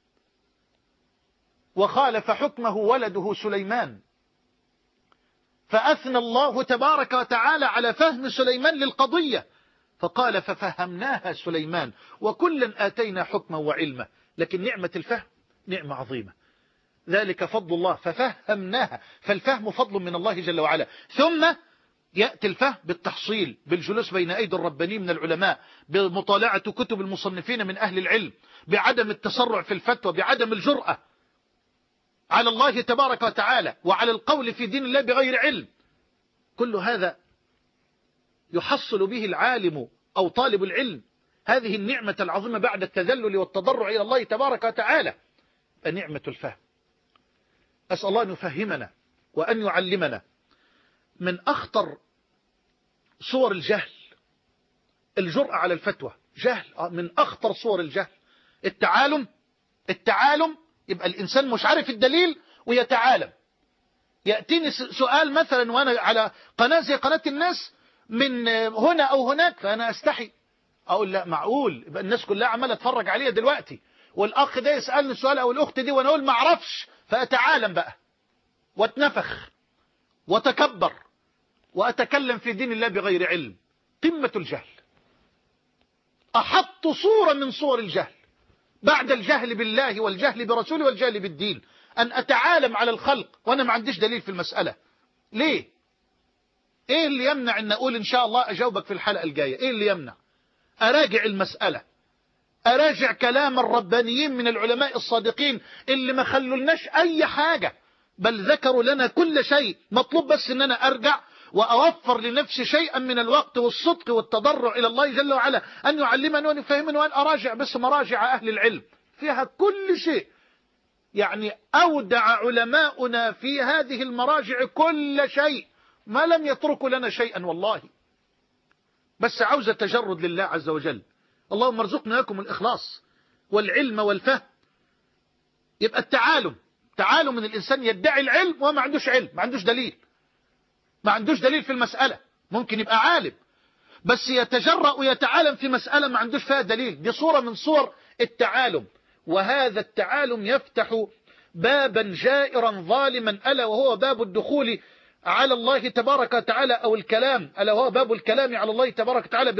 Speaker 1: وخالف حكمه ولده سليمان، فأثنى الله تبارك وتعالى على فهم سليمان للقضية فقال ففهمناها سليمان وكلا آتينا حكما وعلما. لكن نعمة الفهم نعمة عظيمة، ذلك فضل الله. ففهمناها، فالفهم فضل من الله جل وعلا. ثم يأتي الفهم بالتحصيل، بالجلوس بين أيدي الربانيين من العلماء، بمطالعة كتب المصنفين من أهل العلم، بعدم التسرع في الفتوى، بعدم الجرأة على الله تبارك وتعالى وعلى القول في دين الله بغير علم. كل هذا يحصل به العالم أو طالب العلم هذه النعمة العظيمة بعد التذلل والتضرع إلى الله تبارك وتعالى، نعمة الفهم. أسأل الله أن يفهمنا وأن يعلمنا. من أخطر صور الجهل الجرأة على الفتوى، جهل من أخطر صور الجهل. التعالم يبقى الإنسان مش عارف الدليل ويتعالم. يأتيني سؤال مثلا وأنا على قناة زي قناة الناس من هنا أو هناك، فأنا أستحي أقول لا معقول يبقى الناس كلها عمالة تفرج عليا دلوقتي، والأخ ده يسألني السؤال أو الأخت دي وأنا أقول ما أعرفش، فأتعالم بقى واتنفخ وتكبر وأتكلم في دين الله بغير علم. قمة الجهل، أحط صورة من صور الجهل بعد الجهل بالله والجهل برسوله والجهل بالدين، أن أتعالم على الخلق وأنا ما عنديش دليل في المسألة. ليه؟ إيه اللي يمنع أن أقول إن شاء الله أجاوبك في الحلقة الجاية؟ إيه اللي يمنع؟ أراجع المسألة، أراجع كلام الربانيين من العلماء الصادقين اللي ما خلولناش أي حاجة، بل ذكروا لنا كل شيء. مطلوب بس أن أنا أرجع وأوفر لنفسي شيئا من الوقت والصدق والتضرع إلى الله جل وعلا أن يعلمني وأن يفهمني، وأن أراجع بس مراجع أهل العلم فيها كل شيء. يعني أودع علماؤنا في هذه المراجع كل شيء، ما لم يتركوا لنا شيئا والله. بس عاوز تجرد لله عز وجل. اللهم ارزقنا لكم الإخلاص والعلم والفهم. يبقى تعالم من الإنسان يدعي العلم وما عندوش علم، ما عندوش دليل، ما عندوش دليل في المسألة. ممكن يبقى عالم بس يتجرأ ويتعالم في مسألة ما عندوش فيها دليل. دي صورة من صور التعالم، وهذا التعالم يفتح بابا جائرا ظالما، ألا وهو باب الدخول على الله تبارك وتعالى، أو الكلام، ألا وهو باب الكلام على الله تبارك وتعالى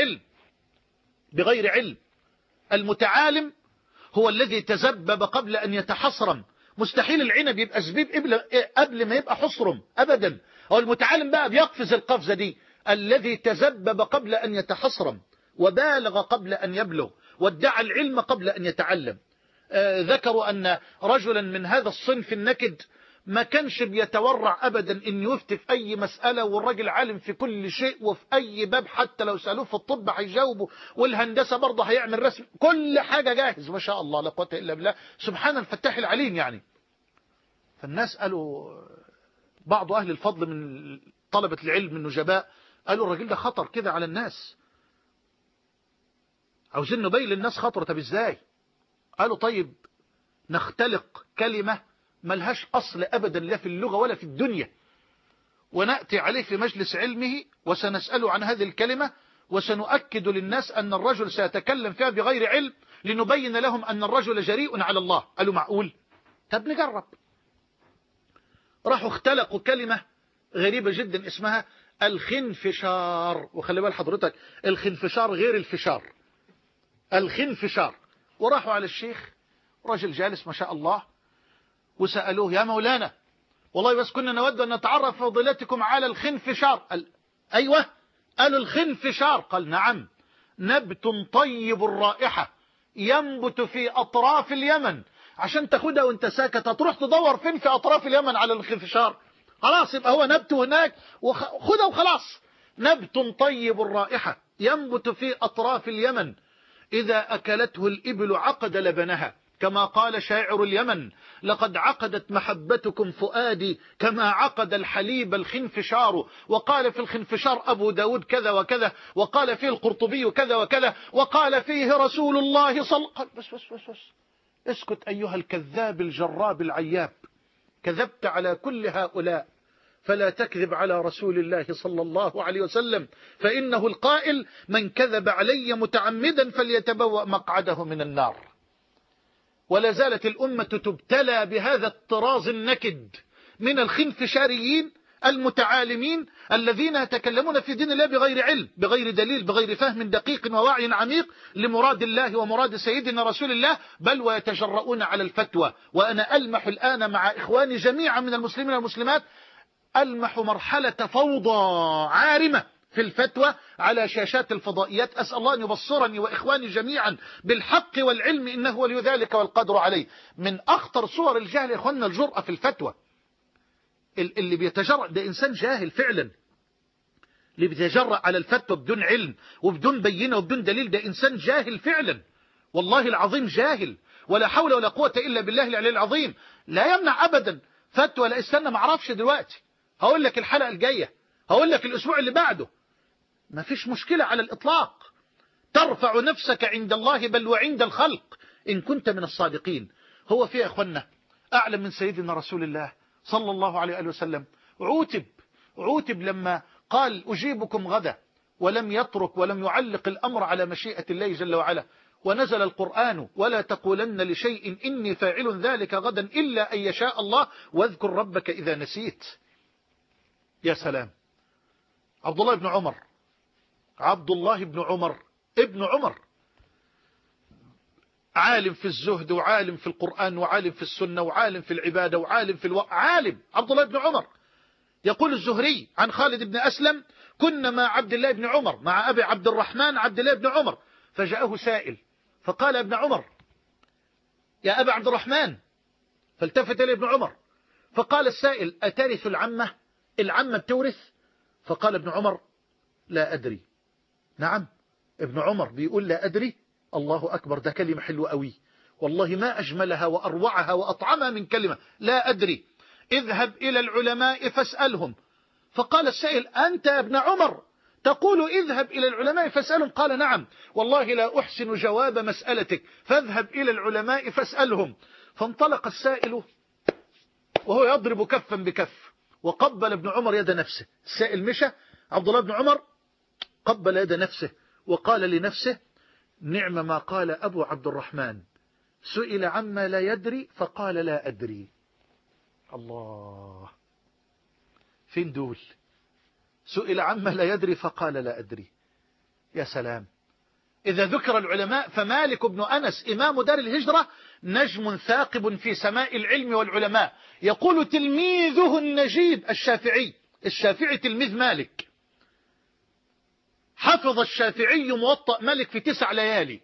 Speaker 1: بغير علم. المتعالم هو الذي تزبب قبل أن يتحصرم. مستحيل العنب يبقى زبيب قبل ما يبقى حصرم أبدا. هو المتعالم بقى بيقفز القفزة دي، الذي تزبب قبل أن يتحصرم، وبالغ قبل أن يبلغ، وادعى العلم قبل أن يتعلم. ذكروا أن رجلا من هذا الصنف النكد ما كانش بيتورع أبدا إن يفتي في أي مسألة، والراجل عالم في كل شيء وفي أي باب، حتى لو سألوه في الطب هيجاوبه، والهندسة برضه هيعمل رسم، كل حاجة جاهز ما شاء الله لا قوة إلا بالله، سبحان الفتاح العليم يعني. فالناس قالوا، بعض أهل الفضل من طلبة العلم النجباء قالوا الراجل ده خطر كده على الناس، عاوزين نبين للناس خطر. طب ازاي؟ قالوا طيب نختلق كلمة ملهاش أصل أبدا لا في اللغة ولا في الدنيا، ونأتي عليه في مجلس علمه وسنسأله عن هذه الكلمة، وسنؤكد للناس أن الرجل سيتكلم فيها بغير علم، لنبين لهم أن الرجل جريء على الله. قالوا معقول؟ طب نجرب. راحوا اختلقوا كلمة غريبة جدا اسمها الخنفشار. وخلي بال حضرتك، الخنفشار غير الفشار، الخنفشار. وراحوا على الشيخ، رجل جالس ما شاء الله، وسألوه يا مولانا والله بس كنا نود أن نتعرف فضيلتكم على الخنفشار. قال أيوة. قالوا الخنفشار. قال نعم، نبت طيب الرائحة ينبت في أطراف اليمن. عشان تاخدها وانت ساكت هتروح تدور فين في أطراف اليمن على الخنفشار؟ خلاص يبقى هو نبته هناك وخدها وخلاص. نبت طيب الرائحة ينبت في أطراف اليمن، إذا أكلته الإبل عقد لبنها، كما قال شاعر اليمن: لقد عقدت محبتكم فؤادي كما عقد الحليب الخنفشار. وقال في الخنفشار أبو داود كذا وكذا، وقال فيه القرطبي كذا وكذا، وقال فيه رسول الله صلى الله عليه وسلم. بس اسكت أيها الكذاب الجراب العياب، كذبت على كل هؤلاء، فلا تكذب على رسول الله صلى الله عليه وسلم، فإنه القائل: من كذب علي متعمدا فليتبوأ مقعده من النار. ولا زالت الأمة تبتلى بهذا الطراز النكد من الخنفشاريين المتعالمين الذين يتكلمون في دين الله بغير علم، بغير دليل، بغير فهم دقيق ووعي عميق لمراد الله ومراد سيدنا رسول الله، بل ويتجرؤون على الفتوى. وأنا ألمح الآن مع إخواني جميعا من المسلمين والمسلمات، ألمح مرحلة فوضى عارمة في الفتوى على شاشات الفضائيات. أسأل الله أن يبصرني وإخواني جميعا بالحق والعلم، إنه ولي ذلك والقدر عليه. من أخطر صور الجهل يا إخواننا الجرأة في الفتوى. اللي بيتجرأ ده إنسان جاهل فعلا، اللي بيتجرأ على الفتوى بدون علم وبدون بينة وبدون دليل ده إنسان جاهل فعلا، والله العظيم جاهل، ولا حول ولا قوة إلا بالله العلي العظيم. لا يمنع أبدا فتوى. لا استنى، ما اعرفش دلوقتي، هقول لك الحلقة الجاية، هقول لك الأسبوع اللي بعده، ما فيش مشكلة على الإطلاق. ترفع نفسك عند الله بل وعند الخلق إن كنت من الصادقين. هو في يا أخوانا أعلم من سيدنا رسول الله صلى الله عليه وسلم؟ عوتب لما قال أجيبكم غدا، ولم يترك ولم يعلق الأمر على مشيئة الله جل وعلا. ونزل القرآن: ولا تقولن لشيء إني فاعل ذلك غدا إلا أن يشاء الله واذكر ربك إذا نسيت. يا سلام. عبد الله بن عمر ابن عمر عالم في الزهد وعالم في القرآن وعالم في السنة وعالم في العبادة وعالم في عالم عبد الله بن عمر. يقول الزهري عن خالد بن أسلم: كنا مع عبد الله بن عمر مع أبي عبد الرحمن عبد الله بن عمر، فجاءه سائل فقال: ابن عمر يا أبا عبد الرحمن. فالتفت إليه ابن عمر فقال السائل: أترث العمة بتورث؟ فقال ابن عمر: لا أدري. نعم، ابن عمر بيقول لا أدري. الله أكبر، ده كلمة حلوة قوي والله، ما أجملها وأروعها وأطعمها من كلمة لا أدري. اذهب إلى العلماء فاسألهم. فقال السائل: أنت يا ابن عمر تقول اذهب إلى العلماء فاسألهم؟ قال: نعم والله لا أحسن جواب مسألتك، فاذهب إلى العلماء فاسألهم. فانطلق السائل وهو يضرب كفا بكف، وقبل ابن عمر يد نفسه. السائل مشى، عبد الله بن عمر قبل يد نفسه وقال لنفسه: نعم ما قال أبو عبد الرحمن، سئل عما لا يدري فقال لا أدري. الله، فين دول؟ سئل عما لا يدري فقال لا أدري. يا سلام. إذا ذكر العلماء فمالك بن أنس إمام دار الهجرة نجم ثاقب في سماء العلم والعلماء. يقول تلميذه النجيب الشافعي تلميذ مالك، حفظ الشافعي موطأ مالك في 9 ليالي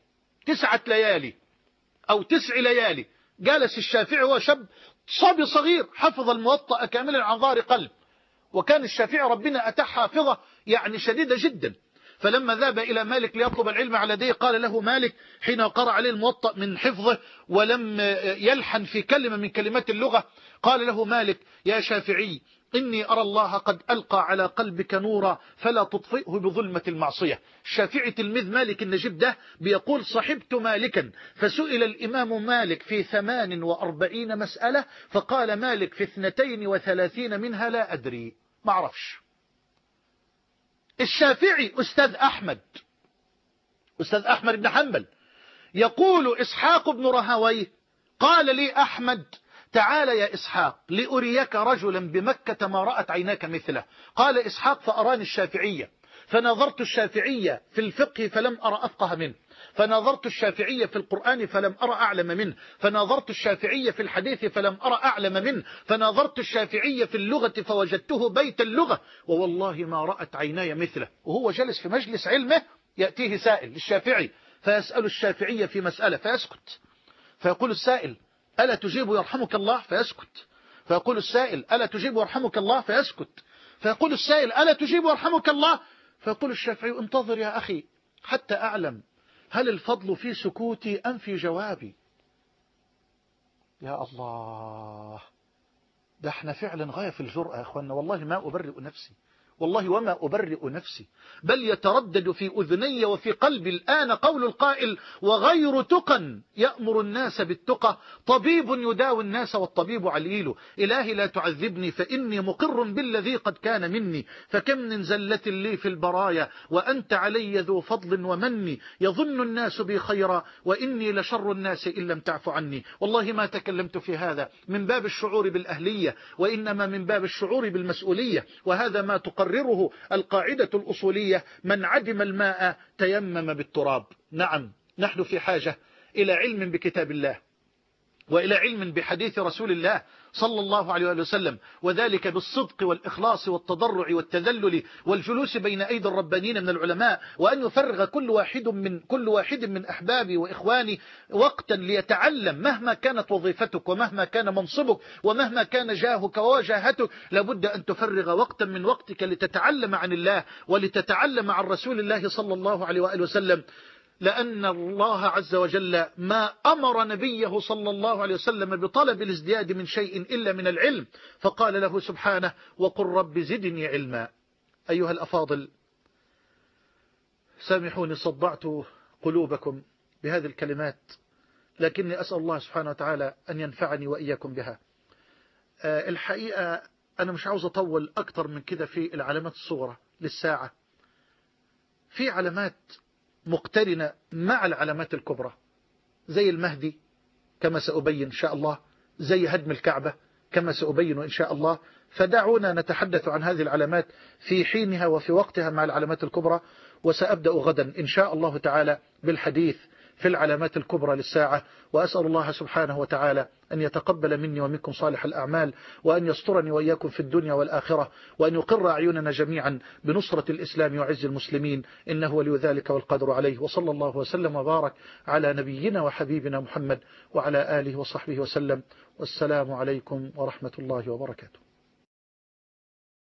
Speaker 1: أو 9 ليالي. جالس الشافعي وهو صبي صغير، حفظ الموطأ كاملا عن ظهر قلب. وكان الشافعي ربنا أتاه حافظة يعني شديدة جدا. فلما ذهب إلى مالك ليطلب العلم على يديه، قال له مالك حين قرأ عليه الموطأ من حفظه ولم يلحن في كلمة من كلمات اللغة، قال له مالك: يا شافعي، إني أرى الله قد ألقى على قلبك نورا فلا تطفئه بظلمة المعصية. الشافعي تلميذ مالك النجيب ده بيقول: صحبت مالكا فسئل الإمام مالك في 48 مسألة، فقال مالك في 32 منها لا أدري، ما أعرفش. الشافعي أستاذ أحمد بن حنبل. يقول إسحاق بن رهويه: قال لي أحمد: تعال يا إسحاق لأريك رجلا بمكة ما رأت عيناك مثله. قال إسحاق: فأراني الشافعية، فنظرت الشافعية في الفقه فلم أرى أفقه منه، فنظرت الشافعية في القرآن فلم أرى أعلم منه، فنظرت الشافعية في الحديث فلم أرى أعلم منه، فنظرت الشافعية في اللغة فوجدته بيت اللغة، ووالله ما رأت عيناي مثله. وهو جلس في مجلس علمه يأتيه سائل للشافعي فيسأل الشافعي في مسألة فيسكت، فيقول السائل ألا تجيب يرحمك الله؟ فيسكت. فيقول السائل ألا تجيب يرحمك الله؟ فيسكت. فيقول السائل ألا تجيب يرحمك الله؟ فيقول الشافعي انتظر يا أخي حتى أعلم هل الفضل في سكوتي أم في جوابي. يا الله، ده احنا فعلا غاية في الجرأة يا أخوانا. والله ما أبرئ نفسي، والله وما أبرئ نفسي، بل يتردد في أذني وفي قلبي الآن قول القائل وغير تقى يأمر الناس بالتقى طبيب يداوي الناس والطبيب عليل. إلهي لا تعذبني فإني مقر بالذي قد كان مني، فكم من زلة لي في البرايا وأنت علي ذو فضل ومني، يظن الناس بي خيرا وإني لشر الناس إن لم تعف عني. والله ما تكلمت في هذا من باب الشعور بالأهلية، وإنما من باب الشعور بالمسؤولية، وهذا ما تقرره القاعدة الأصولية من عدم الماء تيمم بالتراب. نعم، نحن في حاجة إلى علم بكتاب الله وإلى علم بحديث رسول الله صلى الله عليه وسلم، وذلك بالصدق والإخلاص والتضرع والتذلل والجلوس بين أيدي الربانيين من العلماء، وأن يفرغ كل واحد من أحبابي وإخواني وقتا ليتعلم. مهما كانت وظيفتك ومهما كان منصبك ومهما كان جاهك ووجاهتك، لابد أن تفرغ وقتا من وقتك لتتعلم عن الله ولتتعلم عن رسول الله صلى الله عليه وآله وسلم، لأن الله عز وجل ما أمر نبيه صلى الله عليه وسلم بطلب الازدياد من شيء إلا من العلم، فقال له سبحانه وقل رب زدني علما. أيها الأفاضل، سامحوني صدعت قلوبكم بهذه الكلمات، لكني أسأل الله سبحانه وتعالى أن ينفعني وإياكم بها. الحقيقة أنا مش عاوز أطول أكتر من كده في العلامات الصغرى للساعة. في علامات مقترنة مع العلامات الكبرى زي المهدي كما سأبين إن شاء الله، زي هدم الكعبة كما سأبين إن شاء الله. فدعونا نتحدث عن هذه العلامات في حينها وفي وقتها مع العلامات الكبرى، وسأبدأ غدا إن شاء الله تعالى بالحديث في العلامات الكبرى للساعة. وأسأل الله سبحانه وتعالى أن يتقبل مني ومنكم صالح الأعمال، وأن يسترني وإياكم في الدنيا والآخرة، وأن يقر أعيننا جميعا بنصرة الإسلام وعز المسلمين، إنه ولي ذلك والقدر عليه. وصلى الله وسلم وبارك على نبينا وحبيبنا محمد وعلى آله وصحبه وسلم، والسلام عليكم ورحمة الله وبركاته.